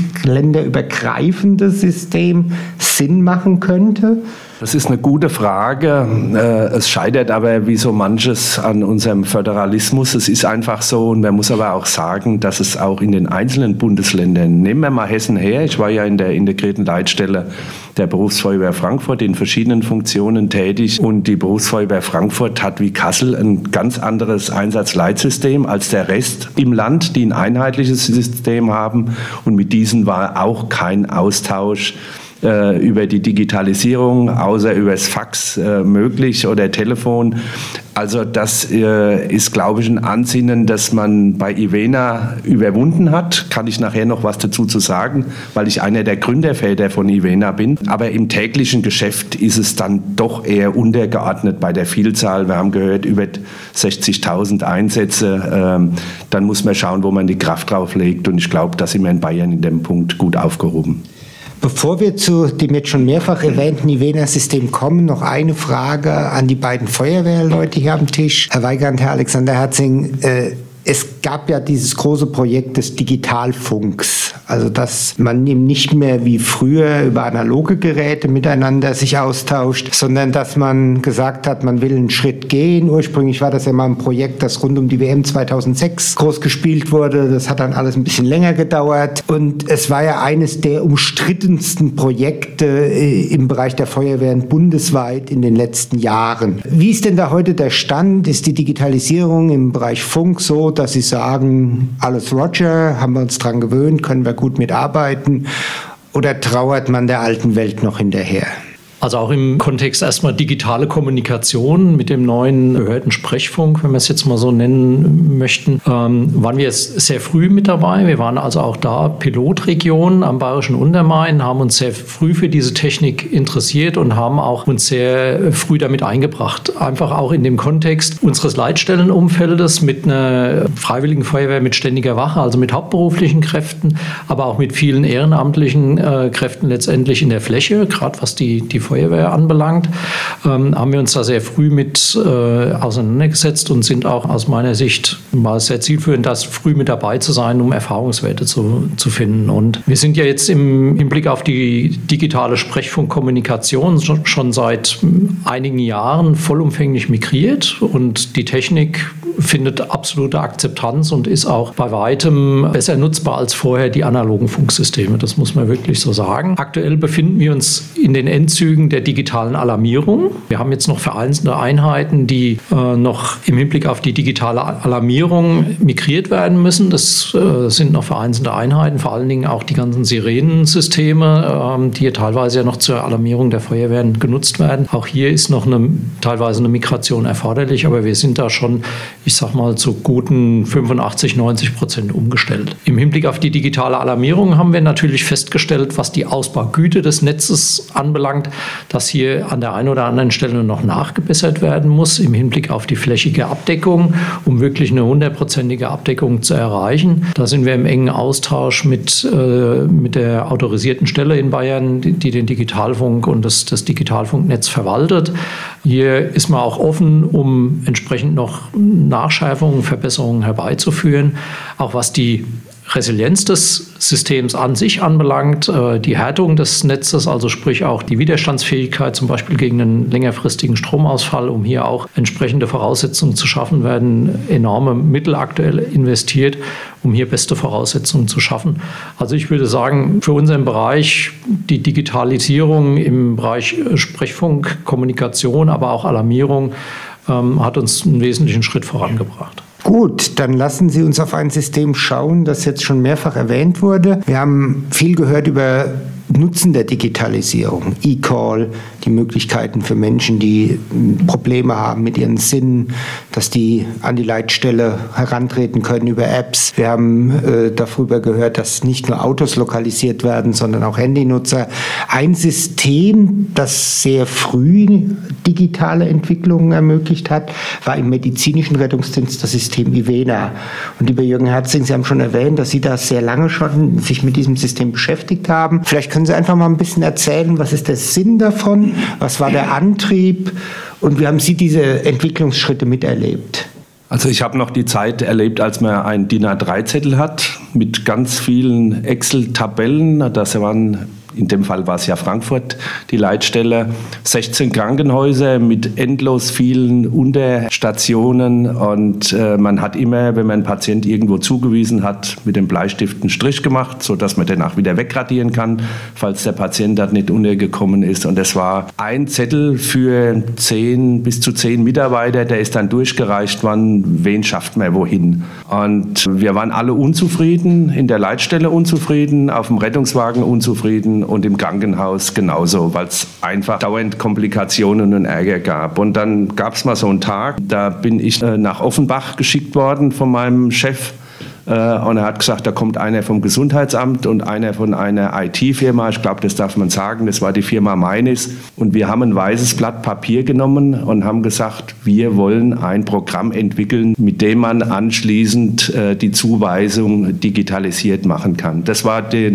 bundesländerübergreifendes System Sinn machen könnte?
Das ist eine gute Frage. Es scheitert aber wie so manches an unserem Föderalismus. Es ist einfach so, und man muss aber auch sagen, dass es auch in den einzelnen Bundesländern, nehmen wir mal Hessen her, ich war ja in der integrierten Leitstelle der Berufsfeuerwehr Frankfurt in verschiedenen Funktionen tätig und die Berufsfeuerwehr Frankfurt hat wie Kassel ein ganz anderes Einsatzleitsystem als der Rest im Land, die ein einheitliches System haben und mit diesen war auch kein Austausch über die Digitalisierung, außer übers Fax äh, möglich oder Telefon. Also das äh, ist, glaube ich, ein Ansinnen, das man bei I V E N A überwunden hat. Kann ich nachher noch was dazu zu sagen, weil ich einer der Gründerväter von I V E N A bin. Aber im täglichen Geschäft ist es dann doch eher untergeordnet bei der Vielzahl. Wir haben gehört, über sechzigtausend Einsätze. Ähm, dann muss man schauen, wo man die Kraft drauf legt. Und ich glaube, da sind wir in Bayern in dem Punkt gut aufgehoben.
Bevor wir zu dem jetzt schon mehrfach erwähnten I V E N A-System kommen, noch eine Frage an die beiden Feuerwehrleute hier am Tisch. Herr Weigand, Herr Alexander Herzing, äh, es gab ja dieses große Projekt des Digitalfunks Also dass man eben nicht mehr wie früher über analoge Geräte miteinander sich austauscht, sondern dass man gesagt hat, man will einen Schritt gehen. Ursprünglich war das ja mal ein Projekt, das rund um die W M zweitausendsechs groß gespielt wurde. Das hat dann alles ein bisschen länger gedauert. Und es war ja eines der umstrittensten Projekte im Bereich der Feuerwehren bundesweit in den letzten Jahren. Wie ist denn da heute der Stand? Ist die Digitalisierung im Bereich Funk so, dass Sie sagen, alles Roger, haben wir uns dran gewöhnt, können wir gut mitarbeiten? Oder trauert man der alten Welt noch hinterher?
Also auch im Kontext erstmal digitale Kommunikation mit dem neuen Behördensprechfunk, wenn wir es jetzt mal so nennen möchten, ähm, waren wir jetzt sehr früh mit dabei. Wir waren also auch da Pilotregion am Bayerischen Untermain, haben uns sehr früh für diese Technik interessiert und haben auch uns sehr früh damit eingebracht. Einfach auch in dem Kontext unseres Leitstellenumfeldes mit einer Freiwilligen Feuerwehr mit ständiger Wache, also mit hauptberuflichen Kräften, aber auch mit vielen ehrenamtlichen äh, Kräften letztendlich in der Fläche, gerade was die, die Feuerwehr anbelangt, ähm, haben wir uns da sehr früh mit äh, auseinandergesetzt und sind auch aus meiner Sicht war es sehr zielführend, das früh mit dabei zu sein, um Erfahrungswerte zu, zu finden. Und wir sind ja jetzt im Hinblick auf die digitale Sprechfunkkommunikation schon, schon seit einigen Jahren vollumfänglich migriert und die Technik findet absolute Akzeptanz und ist auch bei weitem besser nutzbar als vorher die analogen Funksysteme. Das muss man wirklich so sagen. Aktuell befinden wir uns in den Endzügen der digitalen Alarmierung. Wir haben jetzt noch vereinzelte Einheiten, die äh, noch im Hinblick auf die digitale Alarmierung migriert werden müssen. Das äh, sind noch vereinzelte Einheiten, vor allen Dingen auch die ganzen Sirenensysteme, äh, die teilweise ja noch zur Alarmierung der Feuerwehren genutzt werden. Auch hier ist noch eine, teilweise eine Migration erforderlich, aber wir sind da schon, ich sag mal, zu guten fünfundachtzig, neunzig Prozent umgestellt. Im Hinblick auf die digitale Alarmierung haben wir natürlich festgestellt, was die Ausbaugüte des Netzes anbelangt, dass hier an der einen oder anderen Stelle noch nachgebessert werden muss im Hinblick auf die flächige Abdeckung, um wirklich eine hundertprozentige Abdeckung zu erreichen. Da sind wir im engen Austausch mit, äh, mit der autorisierten Stelle in Bayern, die, die den Digitalfunk und das, das Digitalfunknetz verwaltet. Hier ist man auch offen, um entsprechend noch Nachschärfungen, Verbesserungen herbeizuführen, auch was die Resilienz des Systems an sich anbelangt, die Härtung des Netzes, also sprich auch die Widerstandsfähigkeit zum Beispiel gegen einen längerfristigen Stromausfall, um hier auch entsprechende Voraussetzungen zu schaffen, werden enorme Mittel aktuell investiert, um hier beste Voraussetzungen zu schaffen. Also ich würde sagen, für unseren Bereich die Digitalisierung im Bereich Sprechfunk, Kommunikation, aber auch Alarmierung ähm, hat uns einen wesentlichen Schritt vorangebracht.
Gut, dann lassen Sie uns auf ein System schauen, das jetzt schon mehrfach erwähnt wurde. Wir haben viel gehört über Nutzen der Digitalisierung, E-Call, die Möglichkeiten für Menschen, die Probleme haben mit ihren Sinnen, dass die an die Leitstelle herantreten können über Apps. Wir haben äh, darüber gehört, dass nicht nur Autos lokalisiert werden, sondern auch Handynutzer. Ein System, das sehr früh digitale Entwicklungen ermöglicht hat, war im medizinischen Rettungsdienst das System IVENA. Und lieber Jürgen Herzing, Sie haben schon erwähnt, dass Sie da sehr lange schon sich mit diesem System beschäftigt haben. Vielleicht können Sie einfach mal ein bisschen erzählen, was ist der Sinn davon, was war der Antrieb und wie haben Sie diese Entwicklungsschritte miterlebt?
Also ich habe noch die Zeit erlebt, als man einen D I N A drei Zettel hat mit ganz vielen Excel-Tabellen. Das waren, in dem Fall war es ja Frankfurt, die Leitstelle, sechzehn Krankenhäuser mit endlos vielen Unterstationen und äh, man hat immer, wenn man einen Patient irgendwo zugewiesen hat, mit dem Bleistift einen Strich gemacht, sodass man danach wieder wegradieren kann, falls der Patient da nicht untergekommen ist. Und es war ein Zettel für zehn bis zu zehn Mitarbeiter, der ist dann durchgereicht worden, wen schafft man wohin. Und wir waren alle unzufrieden, in der Leitstelle unzufrieden, auf dem Rettungswagen unzufrieden und im Krankenhaus genauso, weil es einfach dauernd Komplikationen und Ärger gab. Und dann gab es mal so einen Tag, da bin ich äh, nach Offenbach geschickt worden von meinem Chef. Und er hat gesagt, da kommt einer vom Gesundheitsamt und einer von einer I T-Firma. Ich glaube, das darf man sagen. Das war die Firma Meines. Und wir haben ein weißes Blatt Papier genommen und haben gesagt, wir wollen ein Programm entwickeln, mit dem man anschließend äh, die Zuweisung digitalisiert machen kann. Das war den,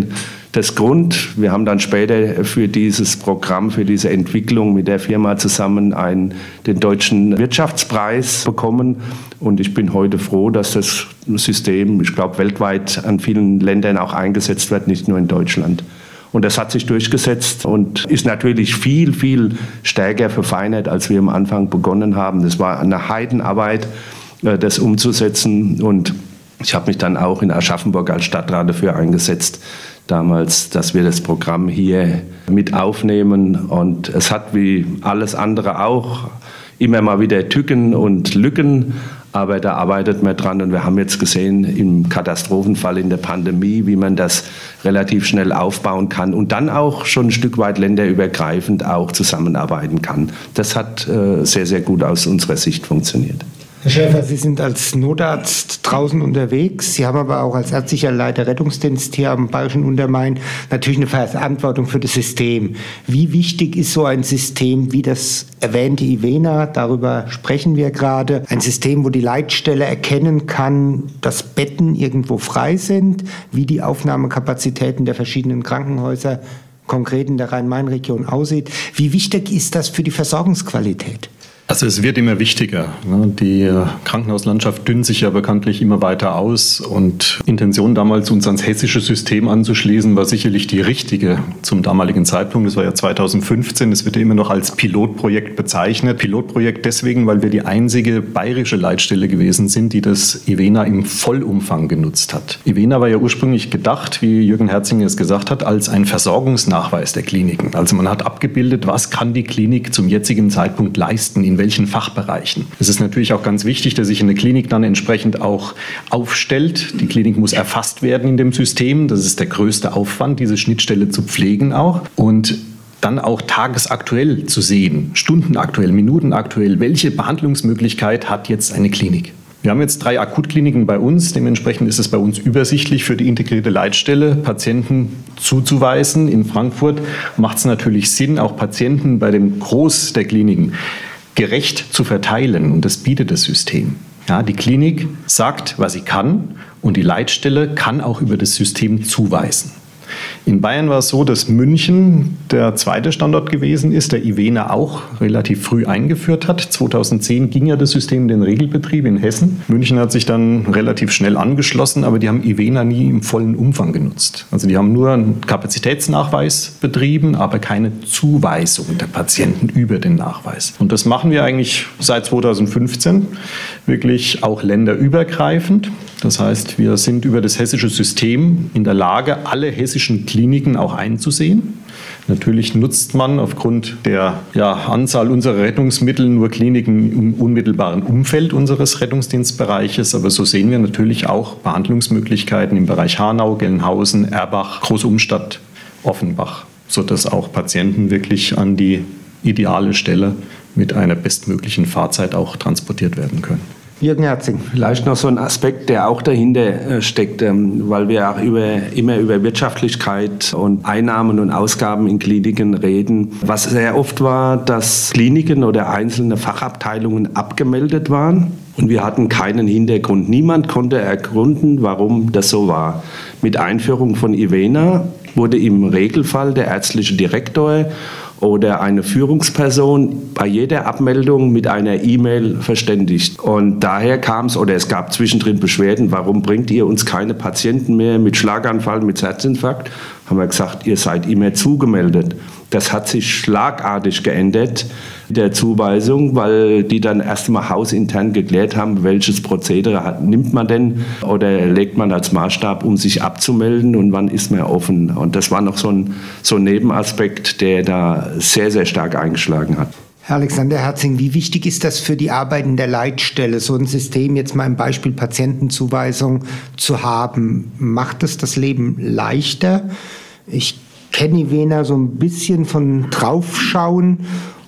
das Grund. Wir haben dann später für dieses Programm, für diese Entwicklung mit der Firma zusammen einen, den Deutschen Wirtschaftspreis bekommen. Und ich bin heute froh, dass das System, ich glaube, weltweit an vielen Ländern auch eingesetzt wird, nicht nur in Deutschland. Und das hat sich durchgesetzt und ist natürlich viel, viel stärker verfeinert, als wir am Anfang begonnen haben. Das war eine Heidenarbeit, das umzusetzen. Und ich habe mich dann auch in Aschaffenburg als Stadtrat dafür eingesetzt, damals, dass wir das Programm hier mit aufnehmen. Und es hat wie alles andere auch immer mal wieder Tücken und Lücken. Aber da arbeitet man dran und wir haben jetzt gesehen im Katastrophenfall in der Pandemie, wie man das relativ schnell aufbauen kann und dann auch schon ein Stück weit länderübergreifend auch zusammenarbeiten kann. Das hat äh, sehr, sehr gut aus unserer Sicht funktioniert.
Herr Schäfer, Sie sind als Notarzt draußen unterwegs. Sie haben aber auch als ärztlicher Leiter Rettungsdienst hier am Bayerischen Untermain natürlich eine Verantwortung für das System. Wie wichtig ist so ein System wie das erwähnte Ivena? Darüber sprechen wir gerade. Ein System, wo die Leitstelle erkennen kann, dass Betten irgendwo frei sind, wie die Aufnahmekapazitäten der verschiedenen Krankenhäuser konkret in der Rhein-Main-Region aussieht. Wie wichtig ist das für die Versorgungsqualität?
Also es wird immer wichtiger. Die Krankenhauslandschaft dünnt sich ja bekanntlich immer weiter aus und Intention damals, uns ans hessische System anzuschließen, war sicherlich die richtige zum damaligen Zeitpunkt. Das war ja zweitausendfünfzehn. Es wird ja immer noch als Pilotprojekt bezeichnet. Pilotprojekt deswegen, weil wir die einzige bayerische Leitstelle gewesen sind, die das Ivena im Vollumfang genutzt hat. Ivena war ja ursprünglich gedacht, wie Jürgen Herzinger es gesagt hat, als ein Versorgungsnachweis der Kliniken. Also man hat abgebildet, was kann die Klinik zum jetzigen Zeitpunkt leisten, in welchen Fachbereichen. Es ist natürlich auch ganz wichtig, dass sich eine Klinik dann entsprechend auch aufstellt. Die Klinik muss erfasst werden in dem System. Das ist der größte Aufwand, diese Schnittstelle zu pflegen auch. Und dann auch tagesaktuell zu sehen, stundenaktuell, minutenaktuell, welche Behandlungsmöglichkeit hat jetzt eine Klinik. Wir haben jetzt drei Akutkliniken bei uns. Dementsprechend ist es bei uns übersichtlich für die integrierte Leitstelle, Patienten zuzuweisen. In Frankfurt macht es natürlich Sinn, auch Patienten bei dem Groß der Kliniken gerecht zu verteilen. Und das bietet das System. Ja, die Klinik sagt, was sie kann, und die Leitstelle kann auch über das System zuweisen. In Bayern war es so, dass München der zweite Standort gewesen ist, der Ivena auch relativ früh eingeführt hat. zweitausendzehn ging ja das System in den Regelbetrieb in Hessen. München hat sich dann relativ schnell angeschlossen, aber die haben Ivena nie im vollen Umfang genutzt. Also die haben nur einen Kapazitätsnachweis betrieben, aber keine Zuweisung der Patienten über den Nachweis. Und das machen wir eigentlich seit zweitausendfünfzehn, wirklich auch länderübergreifend. Das heißt, wir sind über das hessische System in der Lage, alle hessischen Kliniken auch einzusehen. Natürlich nutzt man aufgrund der ja, Anzahl unserer Rettungsmittel nur Kliniken im unmittelbaren Umfeld unseres Rettungsdienstbereiches. Aber so sehen wir natürlich auch Behandlungsmöglichkeiten im Bereich Hanau, Gelnhausen, Erbach, Große Umstadt, Offenbach, sodass auch Patienten wirklich an die ideale Stelle mit einer bestmöglichen Fahrzeit auch transportiert werden können.
Jürgen Herzing.
Vielleicht noch so ein Aspekt, der auch dahinter steckt, weil wir auch über, immer über Wirtschaftlichkeit und Einnahmen und Ausgaben in Kliniken reden. Was sehr oft war, dass Kliniken oder einzelne Fachabteilungen abgemeldet waren und wir hatten keinen Hintergrund. Niemand konnte ergründen, warum das so war. Mit Einführung von Ivena wurde im Regelfall der ärztliche Direktor oder eine Führungsperson bei jeder Abmeldung mit einer E-Mail verständigt. Und daher kam es, oder es gab zwischendrin Beschwerden, warum bringt ihr uns keine Patienten mehr mit Schlaganfall, mit Herzinfarkt? Haben wir gesagt, ihr seid immer zugemeldet. Das hat sich schlagartig geändert, der Zuweisung, weil die dann erstmal hausintern geklärt haben, welches Prozedere hat, nimmt man denn oder legt man als Maßstab, um sich abzumelden und wann ist man offen. Und das war noch so ein, so ein Nebenaspekt, der da sehr, sehr stark eingeschlagen hat.
Herr Alexander Herzing, wie wichtig ist das für die Arbeit in der Leitstelle, so ein System, jetzt mal im Beispiel Patientenzuweisung zu haben? Macht es das Leben leichter? Ich kenne Ivena so ein bisschen von Draufschauen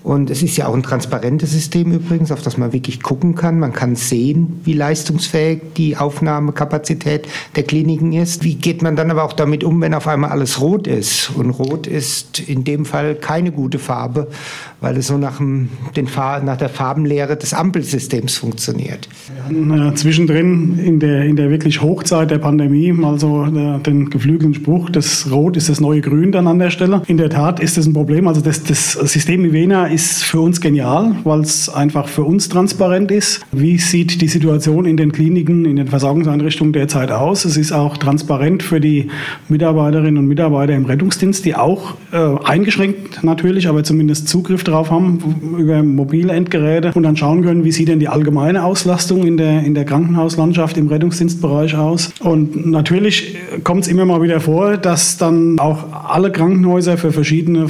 Und es ist ja auch ein transparentes System übrigens, auf das man wirklich gucken kann. Man kann sehen, wie leistungsfähig die Aufnahmekapazität der Kliniken ist. Wie geht man dann aber auch damit um, wenn auf einmal alles rot ist? Und rot ist in dem Fall keine gute Farbe, weil es so nach, dem, den, nach der Farbenlehre des Ampelsystems funktioniert.
Wir hatten äh, zwischendrin in der, in der wirklich Hochzeit der Pandemie mal so äh, den geflügelten Spruch, das Rot ist das neue Grün dann an der Stelle. In der Tat ist das ein Problem. Also das, das System Ivena ist für uns genial, weil es einfach für uns transparent ist. Wie sieht die Situation in den Kliniken, in den Versorgungseinrichtungen derzeit aus? Es ist auch transparent für die Mitarbeiterinnen und Mitarbeiter im Rettungsdienst, die auch äh, eingeschränkt natürlich, aber zumindest Zugriff drauf haben über mobile Endgeräte und dann schauen können, wie sieht denn die allgemeine Auslastung in der, in der Krankenhauslandschaft im Rettungsdienstbereich aus. Und natürlich kommt es immer mal wieder vor, dass dann auch alle Krankenhäuser für verschiedene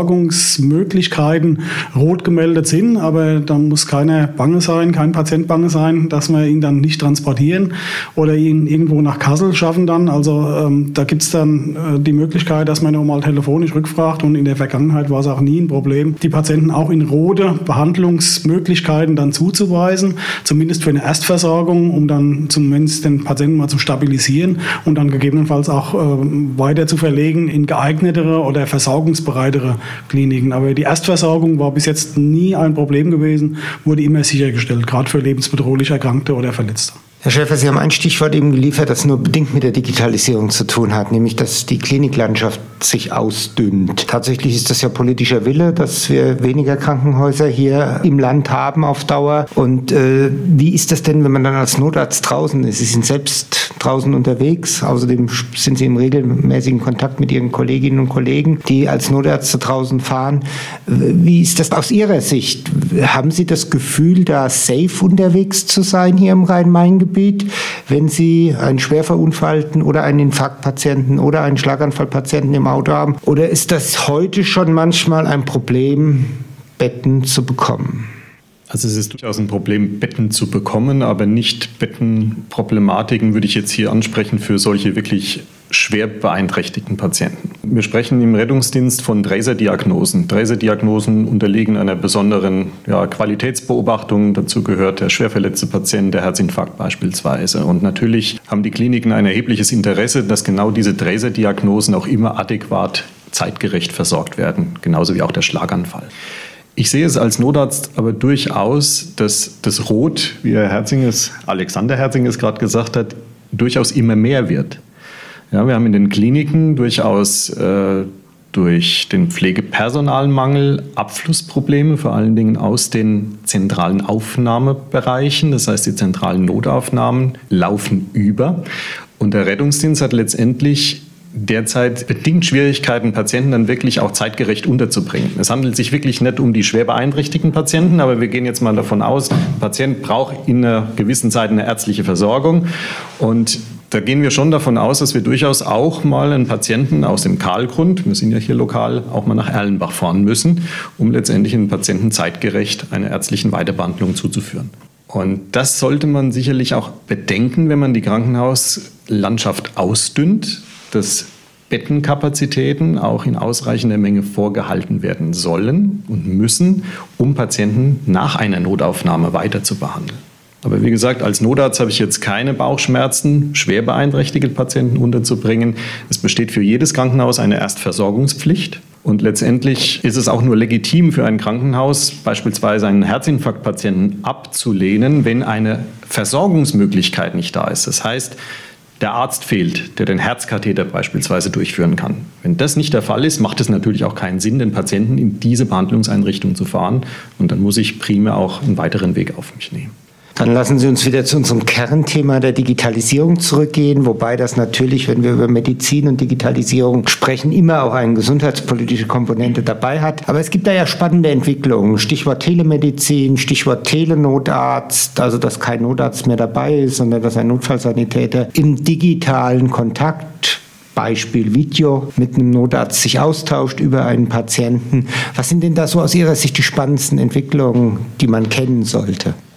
Versorgungsmöglichkeiten rot gemeldet sind, aber da muss keiner bange sein, kein Patient bange sein, dass wir ihn dann nicht transportieren oder ihn irgendwo nach Kassel schaffen dann. Also ähm, da gibt es dann äh, die Möglichkeit, dass man nochmal telefonisch rückfragt und in der Vergangenheit war es auch nie ein Problem, die Patienten auch in rote Behandlungsmöglichkeiten dann zuzuweisen, zumindest für eine Erstversorgung, um dann zumindest den Patienten mal zu stabilisieren und dann gegebenenfalls auch äh, weiter zu verlegen in geeignetere oder versorgungsbereitere Kliniken. Aber die Erstversorgung war bis jetzt nie ein Problem gewesen, wurde immer sichergestellt, gerade für lebensbedrohlich Erkrankte oder Verletzte.
Herr Schäfer, Sie haben ein Stichwort eben geliefert, das nur bedingt mit der Digitalisierung zu tun hat, nämlich dass die Kliniklandschaft sich ausdünnt. Tatsächlich ist das ja politischer Wille, dass wir weniger Krankenhäuser hier im Land haben auf Dauer. Und äh, wie ist das denn, wenn man dann als Notarzt draußen ist? Sie sind selbst draußen unterwegs. Außerdem sind Sie im regelmäßigen Kontakt mit Ihren Kolleginnen und Kollegen, die als Notärzte draußen fahren. Wie ist das aus Ihrer Sicht? Haben Sie das Gefühl, da safe unterwegs zu sein hier im Rhein-Main-Gebiet? Wenn Sie einen schwer verunfallten oder einen Infarktpatienten oder einen Schlaganfallpatienten im Auto haben? Oder ist das heute schon manchmal ein Problem, Betten zu bekommen?
Also es ist durchaus ein Problem, Betten zu bekommen, aber nicht Bettenproblematiken würde ich jetzt hier ansprechen für solche wirklich schwer beeinträchtigten Patienten. Wir sprechen im Rettungsdienst von Dreiser-Diagnosen. Dreiser-Diagnosen unterliegen einer besonderen ja, Qualitätsbeobachtung. Dazu gehört der schwer verletzte Patient, der Herzinfarkt beispielsweise. Und natürlich haben die Kliniken ein erhebliches Interesse, dass genau diese Dreiser-Diagnosen auch immer adäquat zeitgerecht versorgt werden, genauso wie auch der Schlaganfall. Ich sehe es als Notarzt aber durchaus, dass das Rot, wie Herr Herzinges, Alexander Herzinges gerade gesagt hat, durchaus immer mehr wird. Ja, wir haben in den Kliniken durchaus äh, durch den Pflegepersonalmangel Abflussprobleme, vor allen Dingen aus den zentralen Aufnahmebereichen. Das heißt, die zentralen Notaufnahmen laufen über. Und der Rettungsdienst hat letztendlich derzeit bedingt Schwierigkeiten, Patienten dann wirklich auch zeitgerecht unterzubringen. Es handelt sich wirklich nicht um die schwer beeinträchtigten Patienten, aber wir gehen jetzt mal davon aus, ein Patient braucht in einer gewissen Zeit eine ärztliche Versorgung. Und da gehen wir schon davon aus, dass wir durchaus auch mal einen Patienten aus dem Kahlgrund, wir sind ja hier lokal, auch mal nach Erlenbach fahren müssen, um letztendlich einen Patienten zeitgerecht einer ärztlichen Weiterbehandlung zuzuführen. Und das sollte man sicherlich auch bedenken, wenn man die Krankenhauslandschaft ausdünnt, dass Bettenkapazitäten auch in ausreichender Menge vorgehalten werden sollen und müssen, um Patienten nach einer Notaufnahme weiter zu behandeln. Aber wie gesagt, als Notarzt habe ich jetzt keine Bauchschmerzen, schwer beeinträchtigte Patienten unterzubringen. Es besteht für jedes Krankenhaus eine Erstversorgungspflicht. Und letztendlich ist es auch nur legitim für ein Krankenhaus, beispielsweise einen Herzinfarktpatienten abzulehnen, wenn eine Versorgungsmöglichkeit nicht da ist. Das heißt, der Arzt fehlt, der den Herzkatheter beispielsweise durchführen kann. Wenn das nicht der Fall ist, macht es natürlich auch keinen Sinn, den Patienten in diese Behandlungseinrichtung zu fahren. Und dann muss ich primär auch einen weiteren Weg auf mich nehmen.
Dann lassen Sie uns wieder zu unserem Kernthema der Digitalisierung zurückgehen, wobei das natürlich, wenn wir über Medizin und Digitalisierung sprechen, immer auch eine gesundheitspolitische Komponente dabei hat. Aber es gibt da ja spannende Entwicklungen. Stichwort Telemedizin, Stichwort Telenotarzt, also dass kein Notarzt mehr dabei ist, sondern dass ein Notfallsanitäter im digitalen Kontakt, Beispiel Video, mit einem Notarzt sich austauscht über einen Patienten. Was sind denn da so aus Ihrer Sicht die spannendsten Entwicklungen, die man kennen sollte?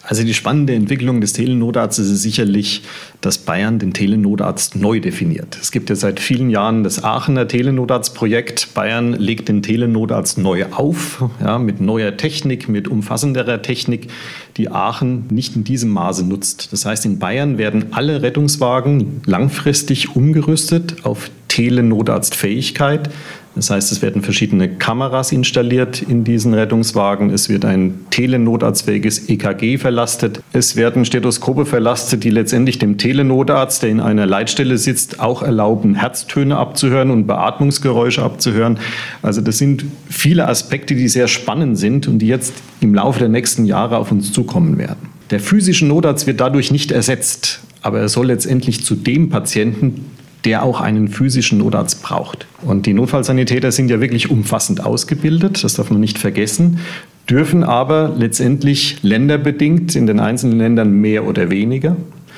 Also die spannende Entwicklung des Telenotarztes ist sicherlich, dass Bayern den Telenotarzt neu definiert. Es gibt ja seit vielen Jahren das Aachener Telenotarzprojekt. Bayern legt den Telenotarzt neu auf, ja, mit neuer Technik, mit umfassenderer Technik, die Aachen nicht in diesem Maße nutzt. Das heißt, in Bayern werden alle Rettungswagen langfristig umgerüstet auf Telenotarztfähigkeit. Das heißt, es werden verschiedene Kameras installiert in diesen Rettungswagen. Es wird ein telenotarztfähiges E K G verlastet. Es werden Stethoskope verlastet, die letztendlich dem Telenotarzt, der in einer Leitstelle sitzt, auch erlauben, Herztöne abzuhören und Beatmungsgeräusche abzuhören. Also das sind viele Aspekte, die sehr spannend sind und die jetzt im Laufe der nächsten Jahre auf uns zukommen werden. Der physische Notarzt wird dadurch nicht ersetzt, aber er soll letztendlich zu dem Patienten, der auch einen physischen Notarzt braucht. Und die Notfallsanitäter sind ja wirklich umfassend ausgebildet, das darf man nicht vergessen, dürfen aber letztendlich länderbedingt in den einzelnen Ländern mehr oder weniger.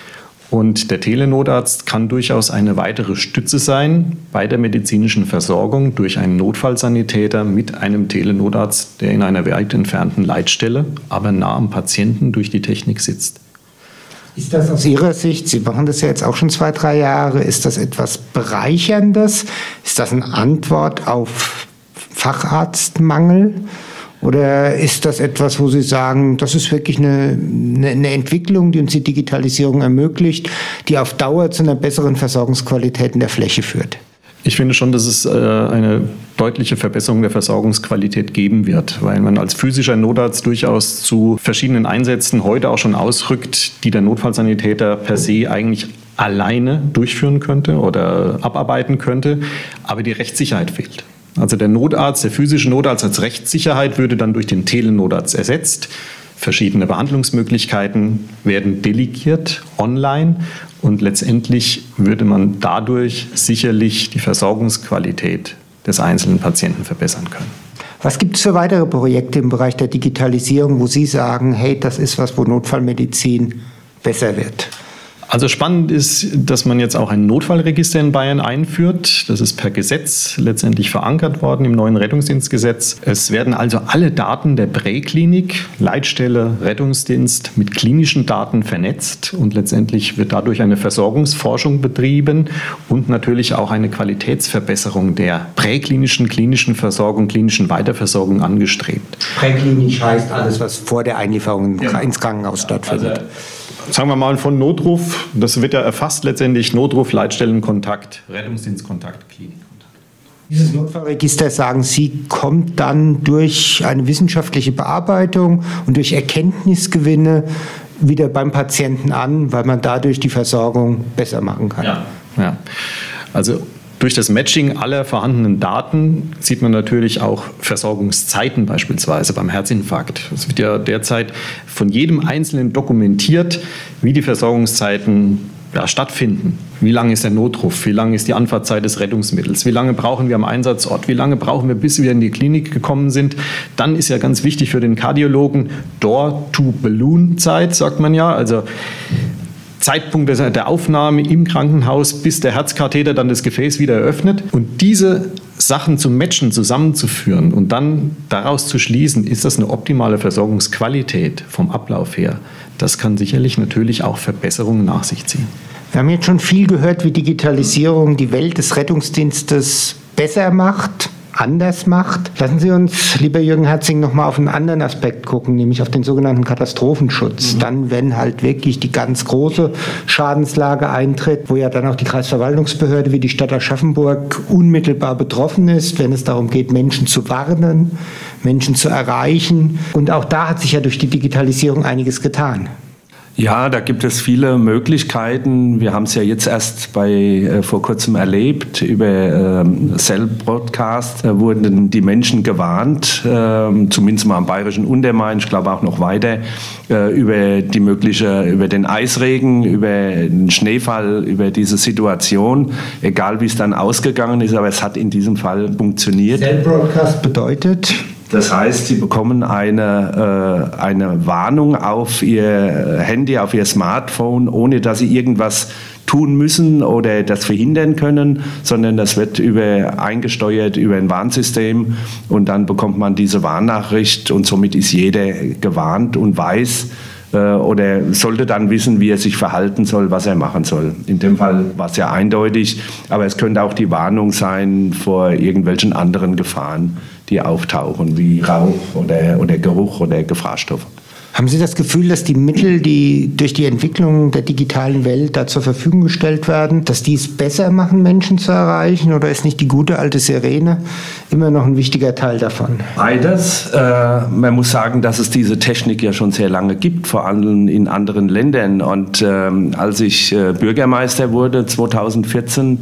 Und der Telenotarzt kann durchaus eine weitere Stütze sein bei der medizinischen Versorgung durch einen Notfallsanitäter mit einem Telenotarzt, der in einer weit entfernten Leitstelle, aber nah am Patienten durch die Technik sitzt.
Ist das aus Ihrer Sicht, Sie machen das ja jetzt auch schon zwei, drei Jahre, ist das etwas Bereicherndes? Ist das eine Antwort auf Facharztmangel? Oder ist das etwas, wo Sie sagen, das ist wirklich eine, eine, eine Entwicklung, die uns die Digitalisierung ermöglicht, die auf Dauer zu einer besseren Versorgungsqualität in der Fläche führt?
Ich finde schon, dass es äh, eine deutliche Verbesserung der Versorgungsqualität geben wird, weil man als physischer Notarzt durchaus zu verschiedenen Einsätzen heute auch schon ausrückt, die der Notfallsanitäter per se eigentlich alleine durchführen könnte oder abarbeiten könnte, aber die Rechtssicherheit fehlt. Also der Notarzt, der physische Notarzt als Rechtssicherheit würde dann durch den Telenotarzt ersetzt. Verschiedene Behandlungsmöglichkeiten werden delegiert online und letztendlich würde man dadurch sicherlich die Versorgungsqualität des einzelnen Patienten verbessern können.
Was gibt es für weitere Projekte im Bereich der Digitalisierung, wo Sie sagen, hey, das ist was, wo Notfallmedizin besser wird?
Also spannend ist, dass man jetzt auch ein Notfallregister in Bayern einführt. Das ist per Gesetz letztendlich verankert worden im neuen Rettungsdienstgesetz. Es werden also alle Daten der Präklinik, Leitstelle, Rettungsdienst mit klinischen Daten vernetzt und letztendlich wird dadurch eine Versorgungsforschung betrieben und natürlich auch eine Qualitätsverbesserung der präklinischen, klinischen Versorgung, klinischen Weiterversorgung angestrebt.
Präklinisch heißt alles, was vor der Einlieferung
ja.
ins Krankenhaus stattfindet.
Also, sagen wir mal von Notruf, das wird ja erfasst letztendlich Notruf, Leitstellenkontakt, Rettungsdienstkontakt, Klinikkontakt.
Dieses Notfallregister, sagen Sie, kommt dann durch eine wissenschaftliche Bearbeitung und durch Erkenntnisgewinne wieder beim Patienten an, weil man dadurch die Versorgung besser machen kann.
Ja, ja. Also durch das Matching aller vorhandenen Daten sieht man natürlich auch Versorgungszeiten beispielsweise beim Herzinfarkt. Es wird ja derzeit von jedem Einzelnen dokumentiert, wie die Versorgungszeiten ja, stattfinden. Wie lange ist der Notruf? Wie lange ist die Anfahrtzeit des Rettungsmittels? Wie lange brauchen wir am Einsatzort? Wie lange brauchen wir, bis wir in die Klinik gekommen sind? Dann ist ja ganz wichtig für den Kardiologen Door-to-Balloon-Zeit, sagt man ja. Also Zeitpunkt der Aufnahme im Krankenhaus, bis der Herzkatheter dann das Gefäß wieder eröffnet. Und diese Sachen zu matchen, zusammenzuführen und dann daraus zu schließen, ist das eine optimale Versorgungsqualität vom Ablauf her. Das kann sicherlich natürlich auch Verbesserungen nach sich ziehen.
Wir haben jetzt schon viel gehört, wie Digitalisierung die Welt des Rettungsdienstes besser macht, anders macht. Lassen Sie uns, lieber Jürgen Herzing, noch mal auf einen anderen Aspekt gucken, nämlich auf den sogenannten Katastrophenschutz. Mhm. Dann, wenn halt wirklich die ganz große Schadenslage eintritt, wo ja dann auch die Kreisverwaltungsbehörde wie die Stadt Aschaffenburg unmittelbar betroffen ist, wenn es darum geht, Menschen zu warnen, Menschen zu erreichen. Und auch da hat sich ja durch die Digitalisierung einiges getan.
Ja, da gibt es viele Möglichkeiten. Wir haben es ja jetzt erst bei äh, vor kurzem erlebt. Über ähm, Cell-Broadcast äh, wurden die Menschen gewarnt, äh, zumindest mal am Bayerischen Untermain, ich glaube auch noch weiter, äh, über die mögliche, über den Eisregen, über den Schneefall, über diese Situation, egal wie es dann ausgegangen ist, aber es hat in diesem Fall funktioniert.
Cell-Broadcast bedeutet?
Das heißt, Sie bekommen eine, äh, eine Warnung auf Ihr Handy, auf Ihr Smartphone, ohne dass Sie irgendwas tun müssen oder das verhindern können, sondern das wird über, eingesteuert über ein Warnsystem und dann bekommt man diese Warnnachricht und somit ist jeder gewarnt und weiß, äh, oder sollte dann wissen, wie er sich verhalten soll, was er machen soll. In dem Fall war es ja eindeutig, aber es könnte auch die Warnung sein vor irgendwelchen anderen Gefahren, die auftauchen, wie Rauch oder, oder Geruch oder Gefahrstoffe.
Haben Sie das Gefühl, dass die Mittel, die durch die Entwicklung der digitalen Welt da zur Verfügung gestellt werden, dass die es besser machen, Menschen zu erreichen? Oder ist nicht die gute alte Sirene immer noch ein wichtiger Teil davon?
Beides. Äh, man muss sagen, dass es diese Technik ja schon sehr lange gibt, vor allem in anderen Ländern. Und äh, als ich äh, Bürgermeister wurde, zweitausendvierzehn,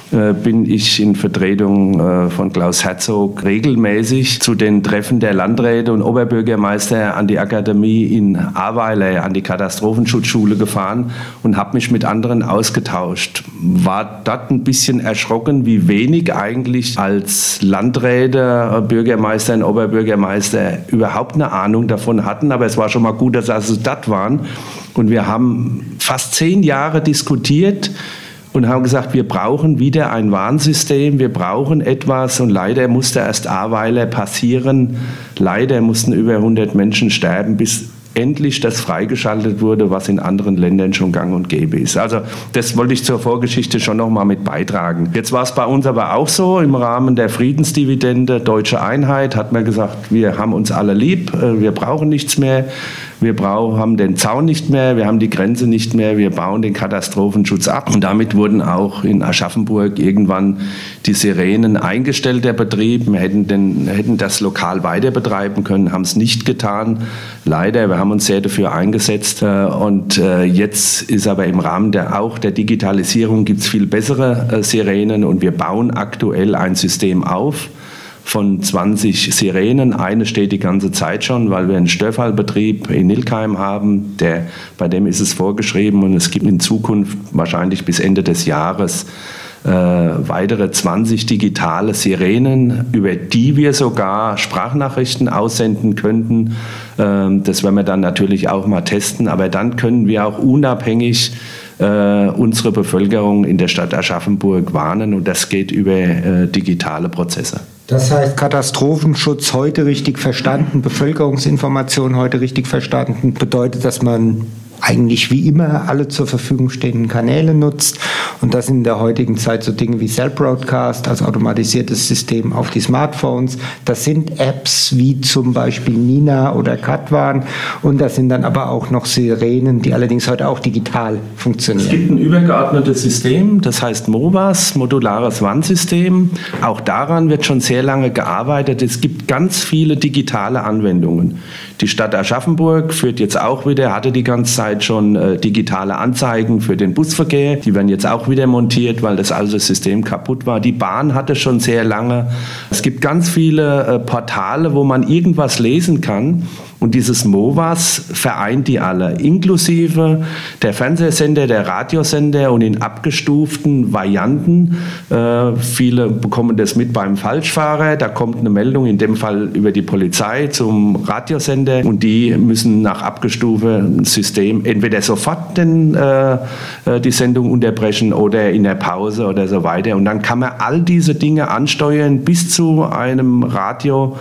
bin ich in Vertretung von Klaus Herzog regelmäßig zu den Treffen der Landräte und Oberbürgermeister an die Akademie in Ahrweiler, an die Katastrophenschutzschule gefahren und habe mich mit anderen ausgetauscht. War dort ein bisschen erschrocken, wie wenig eigentlich als Landräte, Bürgermeister und Oberbürgermeister überhaupt eine Ahnung davon hatten. Aber es war schon mal gut, dass sie dort waren. Und wir haben fast zehn Jahre diskutiert und haben gesagt, wir brauchen wieder ein Warnsystem, wir brauchen etwas, und leider musste erst Ahrweiler passieren. Leider mussten über hundert Menschen sterben, bis endlich das freigeschaltet wurde, was in anderen Ländern schon gang und gäbe ist. Also das wollte ich zur Vorgeschichte schon noch mal mit beitragen. Jetzt war es bei uns aber auch so, im Rahmen der Friedensdividende Deutsche Einheit hat man gesagt, wir haben uns alle lieb, wir brauchen nichts mehr. Wir brauchen, haben den Zaun nicht mehr, wir haben die Grenze nicht mehr, wir bauen den Katastrophenschutz ab. Und damit wurden auch in Aschaffenburg irgendwann die Sirenen eingestellt, der Betrieb. Wir hätten, den, hätten das lokal weiter betreiben können, haben es nicht getan. Leider, wir haben uns sehr dafür eingesetzt. Und jetzt ist aber im Rahmen der, auch der Digitalisierung gibt es viel bessere Sirenen, und wir bauen aktuell ein System auf von zwanzig Sirenen. Eine steht die ganze Zeit schon, weil wir einen Störfallbetrieb in Nilkheim haben. Der, bei dem ist es vorgeschrieben, und es gibt in Zukunft wahrscheinlich bis Ende des Jahres äh, weitere zwanzig digitale Sirenen, über die wir sogar Sprachnachrichten aussenden könnten. Ähm, das werden wir dann natürlich auch mal testen, aber dann können wir auch unabhängig äh, unsere Bevölkerung in der Stadt Aschaffenburg warnen, und das geht über äh, digitale Prozesse.
Das heißt, Katastrophenschutz heute richtig verstanden, Bevölkerungsinformation heute richtig verstanden, bedeutet, dass man eigentlich wie immer alle zur Verfügung stehenden Kanäle nutzt, und das in der heutigen Zeit so Dinge wie Cell-Broadcast, also automatisiertes System auf die Smartphones. Das sind Apps wie zum Beispiel Nina oder Katwan, und das sind dann aber auch noch Sirenen, die allerdings heute auch digital funktionieren.
Es gibt ein übergeordnetes System, das heißt MOVAS, modulares Warnsystem. Auch daran wird schon sehr lange gearbeitet. Es gibt ganz viele digitale Anwendungen. Die Stadt Aschaffenburg führt jetzt auch wieder, hatte die ganze Zeit schon äh, digitale Anzeigen für den Busverkehr. Die werden jetzt auch wieder montiert, weil das alte System kaputt war. Die Bahn hatte schon sehr lange. Es gibt ganz viele äh, Portale, wo man irgendwas lesen kann. Und dieses MOVAS vereint die alle, inklusive der Fernsehsender, der Radiosender, und in abgestuften Varianten. Äh, viele bekommen das mit beim Falschfahrer. Da kommt eine Meldung, in dem Fall über die Polizei, zum Radiosender, und die müssen nach abgestuftem System entweder sofort den, äh, die Sendung unterbrechen oder in der Pause oder so weiter. Und dann kann man all diese Dinge ansteuern bis zu einem Radio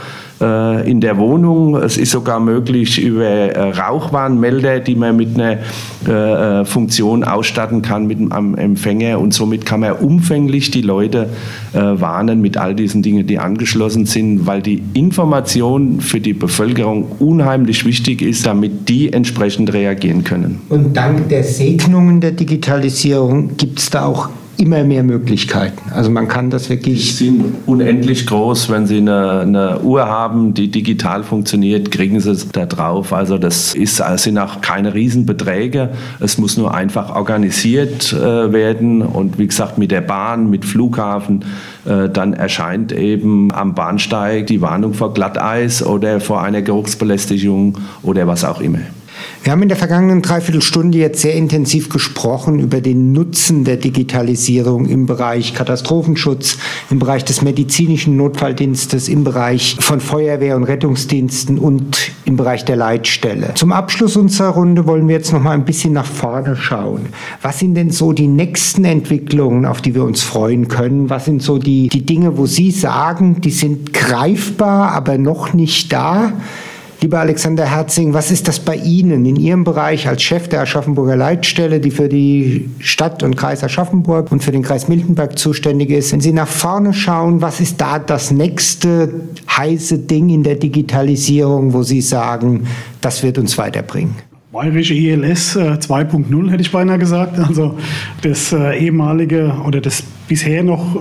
in der Wohnung. Es ist sogar möglich über äh, Rauchwarnmelder, die man mit einer äh, Funktion ausstatten kann mit einem Empfänger, und somit kann man umfänglich die Leute äh, warnen mit all diesen Dingen, die angeschlossen sind, weil die Information für die Bevölkerung unheimlich wichtig ist, damit die entsprechend reagieren können.
Und dank der Segnungen der Digitalisierung gibt es da auch immer mehr Möglichkeiten. Also man kann das wirklich...
Die sind unendlich groß. Wenn Sie eine, eine Uhr haben, die digital funktioniert, kriegen Sie es da drauf. Also das ist, sind auch keine Riesenbeträge. Es muss nur einfach organisiert äh, werden. Und wie gesagt, mit der Bahn, mit Flughafen, äh, dann erscheint eben am Bahnsteig die Warnung vor Glatteis oder vor einer Geruchsbelästigung oder was auch immer.
Wir haben in der vergangenen Dreiviertelstunde jetzt sehr intensiv gesprochen über den Nutzen der Digitalisierung im Bereich Katastrophenschutz, im Bereich des medizinischen Notfalldienstes, im Bereich von Feuerwehr- und Rettungsdiensten und im Bereich der Leitstelle. Zum Abschluss unserer Runde wollen wir jetzt noch mal ein bisschen nach vorne schauen. Was sind denn so die nächsten Entwicklungen, auf die wir uns freuen können? Was sind so die, die Dinge, wo Sie sagen, die sind greifbar, aber noch nicht da? Lieber Alexander Herzing, was ist das bei Ihnen in Ihrem Bereich als Chef der Aschaffenburger Leitstelle, die für die Stadt und Kreis Aschaffenburg und für den Kreis Miltenberg zuständig ist? Wenn Sie nach vorne schauen, was ist da das nächste heiße Ding in der Digitalisierung, wo Sie sagen, das wird uns weiterbringen?
Bayerische I L S äh, zwei Punkt null hätte ich beinahe gesagt. Also das äh, ehemalige oder das bisher noch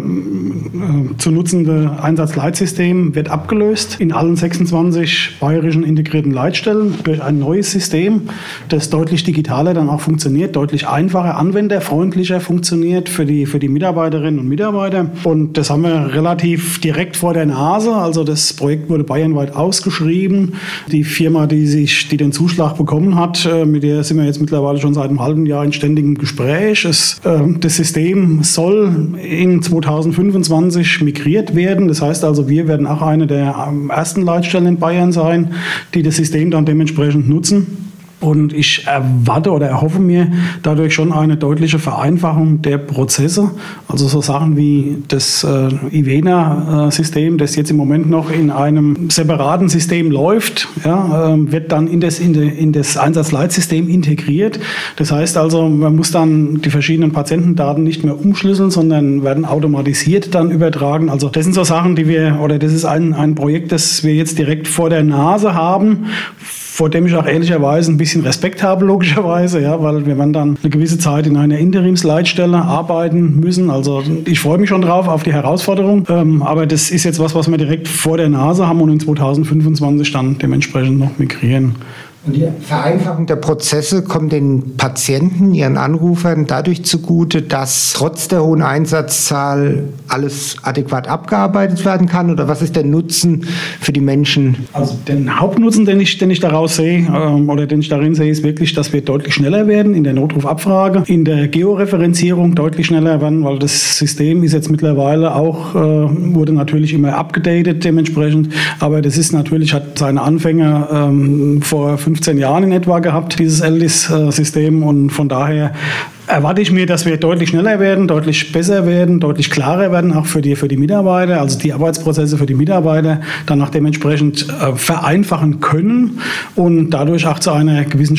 ähm, äh, zu nutzende Einsatzleitsystem wird abgelöst in allen sechsundzwanzig bayerischen integrierten Leitstellen durch ein neues System, das deutlich digitaler dann auch funktioniert, deutlich einfacher, anwenderfreundlicher funktioniert für die, für die Mitarbeiterinnen und Mitarbeiter. Und das haben wir relativ direkt vor der Nase. Also das Projekt wurde bayernweit ausgeschrieben. Die Firma, die sich, die den Zuschlag bekommen hat, mit der sind wir jetzt mittlerweile schon seit einem halben Jahr in ständigem Gespräch. Es, äh, das System soll in zweitausendfünfundzwanzig migriert werden. Das heißt also, wir werden auch eine der ersten Leitstellen in Bayern sein, die das System dann dementsprechend nutzen. Und ich erwarte oder erhoffe mir dadurch schon eine deutliche Vereinfachung der Prozesse. Also so Sachen wie das äh, Ivena-System, das jetzt im Moment noch in einem separaten System läuft, ja, äh, wird dann in das, in, de, in das Einsatzleitsystem integriert. Das heißt also, man muss dann die verschiedenen Patientendaten nicht mehr umschlüsseln, sondern werden automatisiert dann übertragen. Also das sind so Sachen, die wir, oder das ist ein, ein Projekt, das wir jetzt direkt vor der Nase haben, vor dem ich auch ehrlicherweise ein bisschen Respekt habe, logischerweise, ja, weil wir werden dann eine gewisse Zeit in einer Interimsleitstelle arbeiten müssen. Also ich freue mich schon drauf, auf die Herausforderung. Ähm, aber das ist jetzt was, was wir direkt vor der Nase haben und in zweitausendfünfundzwanzig dann dementsprechend noch migrieren.
Und die Vereinfachung der Prozesse kommt den Patienten, ihren Anrufern dadurch zugute, dass trotz der hohen Einsatzzahl alles adäquat abgearbeitet werden kann? Oder was ist der Nutzen für die Menschen?
Also den Hauptnutzen, den ich, den ich daraus sehe ähm, oder den ich darin sehe, ist wirklich, dass wir deutlich schneller werden in der Notrufabfrage, in der Georeferenzierung deutlich schneller werden, weil das System ist jetzt mittlerweile auch, äh, wurde natürlich immer abgedatet dementsprechend, aber das ist natürlich, hat seine Anfänge ähm, vor fünfzehn Jahren in etwa gehabt, dieses L D I S-System, und von daher erwarte ich mir, dass wir deutlich schneller werden, deutlich besser werden, deutlich klarer werden, auch für die, für die Mitarbeiter, also die Arbeitsprozesse für die Mitarbeiter dann auch dementsprechend äh, vereinfachen können und dadurch auch zu einer gewissen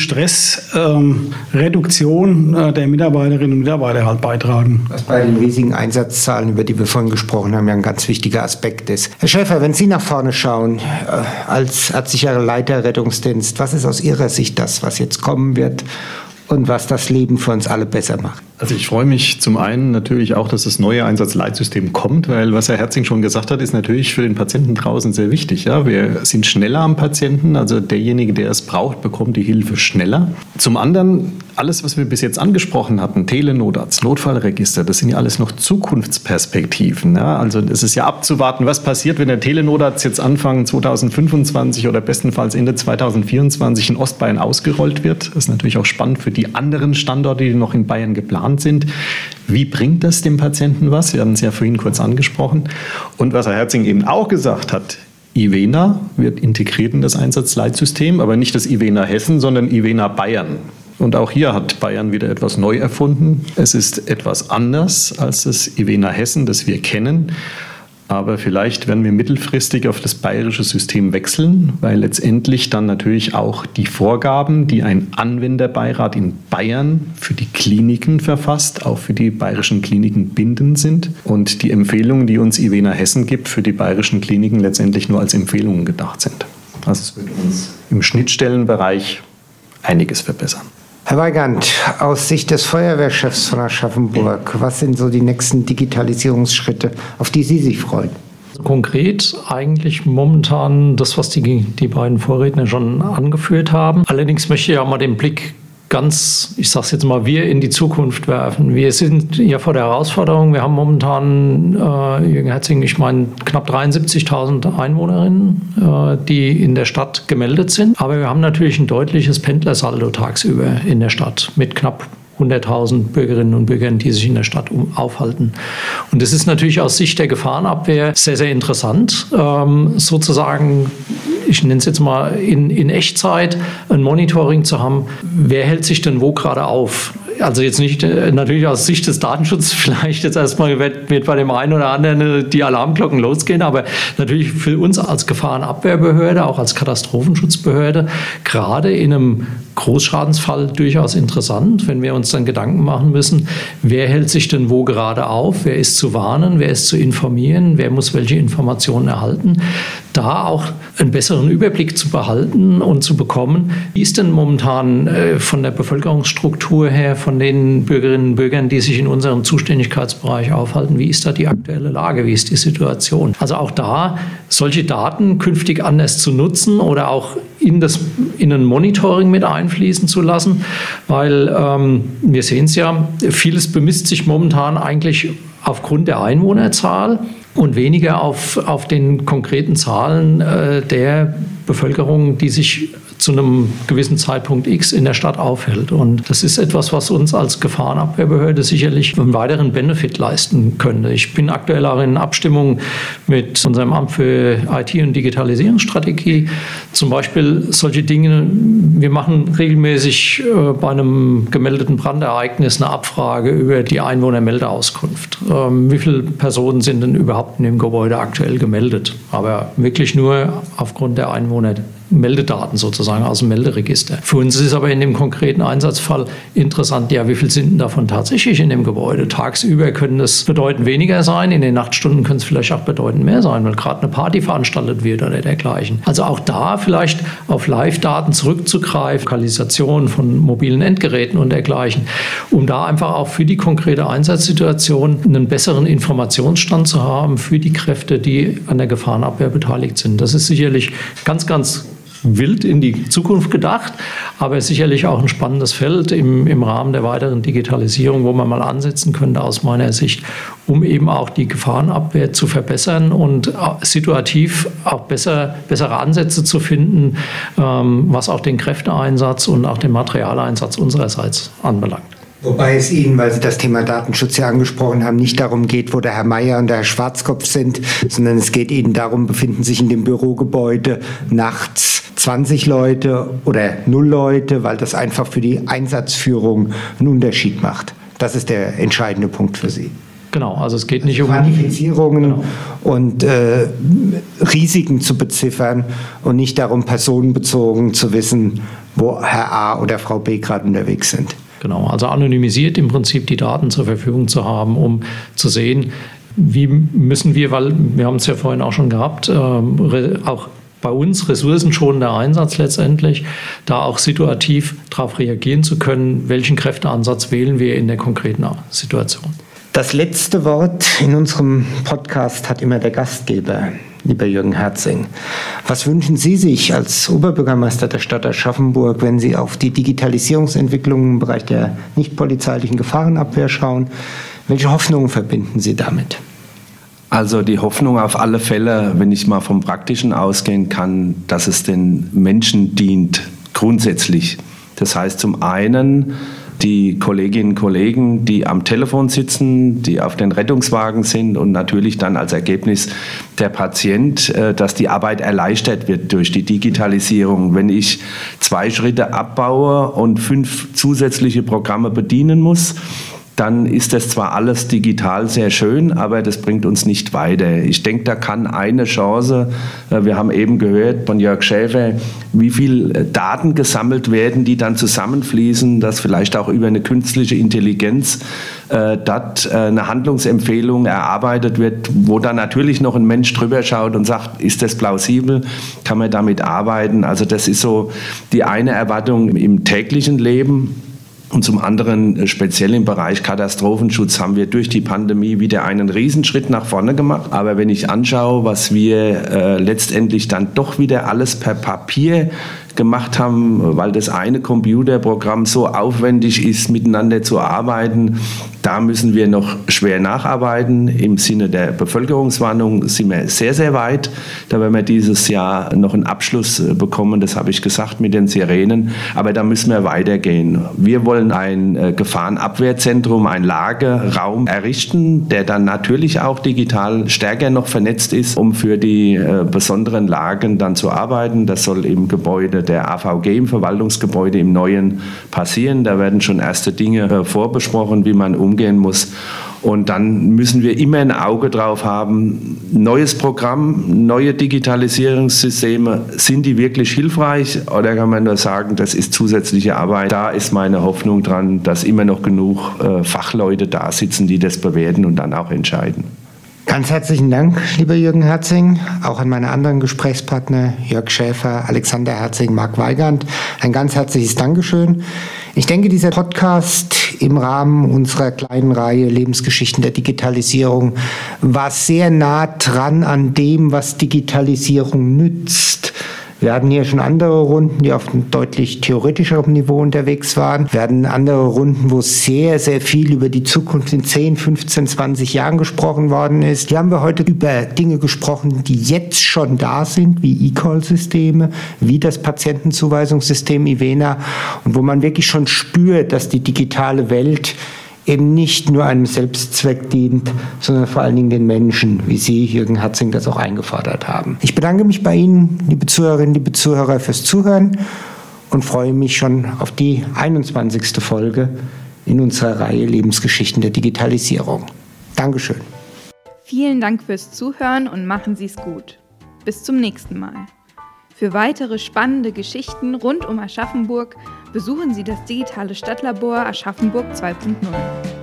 Stressreduktion äh, der Mitarbeiterinnen und Mitarbeiter halt beitragen.
Was bei den riesigen Einsatzzahlen, über die wir vorhin gesprochen haben, ja ein ganz wichtiger Aspekt ist. Herr Schäfer, wenn Sie nach vorne schauen, äh, als ärztlicher Leiter Rettungsdienst, was ist aus Ihrer Sicht das, was jetzt kommen wird und was das Leben für uns alle besser macht?
Also ich freue mich zum einen natürlich auch, dass das neue Einsatzleitsystem kommt, weil was Herr Herzing schon gesagt hat, ist natürlich für den Patienten draußen sehr wichtig. Ja? Wir sind schneller am Patienten, also derjenige, der es braucht, bekommt die Hilfe schneller. Zum anderen, alles, was wir bis jetzt angesprochen hatten, Telenotarzt, Notfallregister, das sind ja alles noch Zukunftsperspektiven. Ja? Also es ist ja abzuwarten, was passiert, wenn der Telenotarzt jetzt Anfang zweitausendfünfundzwanzig oder bestenfalls Ende zweitausendvierundzwanzig in Ostbayern ausgerollt wird. Das ist natürlich auch spannend für die anderen Standorte, die noch in Bayern geplant sind. Wie bringt das dem Patienten was? Wir hatten es ja vorhin kurz angesprochen. Und was Herr Herzing eben auch gesagt hat, Ivena wird integriert in das Einsatzleitsystem, aber nicht das Ivena Hessen, sondern Ivena Bayern. Und auch hier hat Bayern wieder etwas neu erfunden. Es ist etwas anders als das Ivena Hessen, das wir kennen. Aber vielleicht werden wir mittelfristig auf das bayerische System wechseln, weil letztendlich dann natürlich auch die Vorgaben, die ein Anwenderbeirat in Bayern für die Kliniken verfasst, auch für die bayerischen Kliniken bindend sind und die Empfehlungen, die uns Ivena Hessen gibt, für die bayerischen Kliniken letztendlich nur als Empfehlungen gedacht sind. Also es wird uns im Schnittstellenbereich einiges verbessern.
Herr Weigand, aus Sicht des Feuerwehrchefs von Aschaffenburg, was sind so die nächsten Digitalisierungsschritte, auf die Sie sich freuen?
Konkret eigentlich momentan das, was die, die beiden Vorredner schon angeführt haben. Allerdings möchte ich ja mal den Blick ganz, ich sage es jetzt mal, wir in die Zukunft werfen. Wir sind ja vor der Herausforderung, wir haben momentan, äh, Jürgen Herzing, ich meine, knapp dreiundsiebzigtausend Einwohnerinnen, äh, die in der Stadt gemeldet sind. Aber wir haben natürlich ein deutliches Pendlersaldo tagsüber in der Stadt mit knapp hunderttausend Bürgerinnen und Bürgern, die sich in der Stadt aufhalten. Und das ist natürlich aus Sicht der Gefahrenabwehr sehr, sehr interessant, ähm, sozusagen, ich nenne es jetzt mal in, in Echtzeit, ein Monitoring zu haben, wer hält sich denn wo gerade auf also jetzt nicht, natürlich aus Sicht des Datenschutzes vielleicht jetzt erstmal wird, wird bei dem einen oder anderen die Alarmglocken losgehen, aber natürlich für uns als Gefahrenabwehrbehörde, auch als Katastrophenschutzbehörde, gerade in einem Großschadensfall durchaus interessant, wenn wir uns dann Gedanken machen müssen, wer hält sich denn wo gerade auf, wer ist zu warnen, wer ist zu informieren, wer muss welche Informationen erhalten, da auch einen besseren Überblick zu behalten und zu bekommen, wie ist denn momentan äh, von der Bevölkerungsstruktur her, von den Bürgerinnen und Bürgern, die sich in unserem Zuständigkeitsbereich aufhalten, wie ist da die aktuelle Lage, wie ist die Situation? Also auch da solche Daten künftig anders zu nutzen oder auch in, das, in ein Monitoring mit einfließen zu lassen, weil ähm, wir sehen es ja, vieles bemisst sich momentan eigentlich aufgrund der Einwohnerzahl und weniger auf, auf den konkreten Zahlen äh, der Bevölkerung, die sich zu einem gewissen Zeitpunkt X in der Stadt aufhält. Und das ist etwas, was uns als Gefahrenabwehrbehörde sicherlich einen weiteren Benefit leisten könnte. Ich bin aktuell auch in Abstimmung mit unserem Amt für I T- und Digitalisierungsstrategie. Zum Beispiel solche Dinge, wir machen regelmäßig äh, bei einem gemeldeten Brandereignis eine Abfrage über die Einwohnermeldeauskunft. Ähm, wie viele Personen sind denn überhaupt in dem Gebäude aktuell gemeldet? Aber wirklich nur aufgrund der Einwohnermeldedaten sozusagen aus dem Melderegister. Für uns ist es aber in dem konkreten Einsatzfall interessant, ja, wie viel sind denn davon tatsächlich in dem Gebäude? Tagsüber können es bedeutend weniger sein, in den Nachtstunden können es vielleicht auch bedeutend mehr sein, weil gerade eine Party veranstaltet wird oder dergleichen. Also auch da vielleicht auf Live-Daten zurückzugreifen, Lokalisation von mobilen Endgeräten und dergleichen, um da einfach auch für die konkrete Einsatzsituation einen besseren Informationsstand zu haben für die Kräfte, die an der Gefahrenabwehr beteiligt sind. Das ist sicherlich ganz, ganz wild in die Zukunft gedacht, aber sicherlich auch ein spannendes Feld im, im Rahmen der weiteren Digitalisierung, wo man mal ansetzen könnte aus meiner Sicht, um eben auch die Gefahrenabwehr zu verbessern und situativ auch besser, bessere Ansätze zu finden, ähm, was auch den Kräfteeinsatz und auch den Materialeinsatz unsererseits anbelangt.
Wobei es Ihnen, weil Sie das Thema Datenschutz ja angesprochen haben, nicht darum geht, wo der Herr Meier und der Herr Schwarzkopf sind, sondern es geht Ihnen darum, befinden sich in dem Bürogebäude nachts zwanzig Leute oder null Leute, weil das einfach für die Einsatzführung einen Unterschied macht. Das ist der entscheidende Punkt für Sie.
Genau, also es geht nicht um
Quantifizierungen
genau.
und äh, Risiken zu beziffern und nicht darum, personenbezogen zu wissen, wo Herr A oder Frau B gerade unterwegs sind.
Genau, also anonymisiert im Prinzip die Daten zur Verfügung zu haben, um zu sehen, wie müssen wir, weil wir haben es ja vorhin auch schon gehabt, ähm, auch bei uns ressourcenschonender Einsatz letztendlich, da auch situativ darauf reagieren zu können, welchen Kräfteansatz wählen wir in der konkreten Situation.
Das letzte Wort in unserem Podcast hat immer der Gastgeber, lieber Jürgen Herzing. Was wünschen Sie sich als Oberbürgermeister der Stadt Aschaffenburg, wenn Sie auf die Digitalisierungsentwicklung im Bereich der nichtpolizeilichen Gefahrenabwehr schauen? Welche Hoffnungen verbinden Sie damit?
Also die Hoffnung auf alle Fälle, wenn ich mal vom Praktischen ausgehen kann, dass es den Menschen dient, grundsätzlich. Das heißt zum einen die Kolleginnen und Kollegen, die am Telefon sitzen, die auf den Rettungswagen sind und natürlich dann als Ergebnis der Patient, dass die Arbeit erleichtert wird durch die Digitalisierung. Wenn ich zwei Schritte abbaue und fünf zusätzliche Programme bedienen muss, dann ist das zwar alles digital sehr schön, aber das bringt uns nicht weiter. Ich denke, da kann eine Chance, wir haben eben gehört von Jörg Schäfer, wie viel Daten gesammelt werden, die dann zusammenfließen, dass vielleicht auch über eine künstliche Intelligenz äh, dort äh, eine Handlungsempfehlung erarbeitet wird, wo dann natürlich noch ein Mensch drüber schaut und sagt, ist das plausibel, kann man damit arbeiten? Also das ist so die eine Erwartung im täglichen Leben. Und zum anderen, speziell im Bereich Katastrophenschutz, haben wir durch die Pandemie wieder einen Riesenschritt nach vorne gemacht. Aber wenn ich anschaue, was wir äh, letztendlich dann doch wieder alles per Papier gemacht haben, weil das eine Computerprogramm so aufwendig ist, miteinander zu arbeiten, da müssen wir noch schwer nacharbeiten. Im Sinne der Bevölkerungswarnung sind wir sehr, sehr weit. Da werden wir dieses Jahr noch einen Abschluss bekommen, das habe ich gesagt, mit den Sirenen. Aber da müssen wir weitergehen. Wir wollen ein Gefahrenabwehrzentrum, ein Lagerraum errichten, der dann natürlich auch digital stärker noch vernetzt ist, um für die besonderen Lagen dann zu arbeiten. Das soll im Gebäude der A V G im Verwaltungsgebäude im Neuen passieren. Da werden schon erste Dinge vorbesprochen, wie man umgehen muss. Und dann müssen wir immer ein Auge drauf haben, neues Programm, neue Digitalisierungssysteme, sind die wirklich hilfreich oder kann man nur sagen, das ist zusätzliche Arbeit? Da ist meine Hoffnung dran, dass immer noch genug äh, Fachleute da sitzen, die das bewerten und dann auch entscheiden.
Ganz herzlichen Dank, lieber Jürgen Herzing, auch an meine anderen Gesprächspartner Jörg Schäfer, Alexander Herzing, Marc Weigand. Ein ganz herzliches Dankeschön. Ich denke, dieser Podcast im Rahmen unserer kleinen Reihe Lebensgeschichten der Digitalisierung war sehr nah dran an dem, was Digitalisierung nützt. Wir hatten hier schon andere Runden, die auf einem deutlich theoretischeren Niveau unterwegs waren. Wir hatten andere Runden, wo sehr, sehr viel über die Zukunft in zehn, fünfzehn, zwanzig Jahren gesprochen worden ist. Hier haben wir heute über Dinge gesprochen, die jetzt schon da sind, wie E-Call-Systeme, wie das Patientenzuweisungssystem Ivena und wo man wirklich schon spürt, dass die digitale Welt eben nicht nur einem Selbstzweck dient, sondern vor allen Dingen den Menschen, wie Sie, Jürgen Herzing, das auch eingefordert haben. Ich bedanke mich bei Ihnen, liebe Zuhörerinnen, liebe Zuhörer, fürs Zuhören und freue mich schon auf die einundzwanzigste Folge in unserer Reihe Lebensgeschichten der Digitalisierung. Dankeschön.
Vielen Dank fürs Zuhören und machen Sie es gut. Bis zum nächsten Mal. Für weitere spannende Geschichten rund um Aschaffenburg besuchen Sie das digitale Stadtlabor Aschaffenburg zwei punkt null.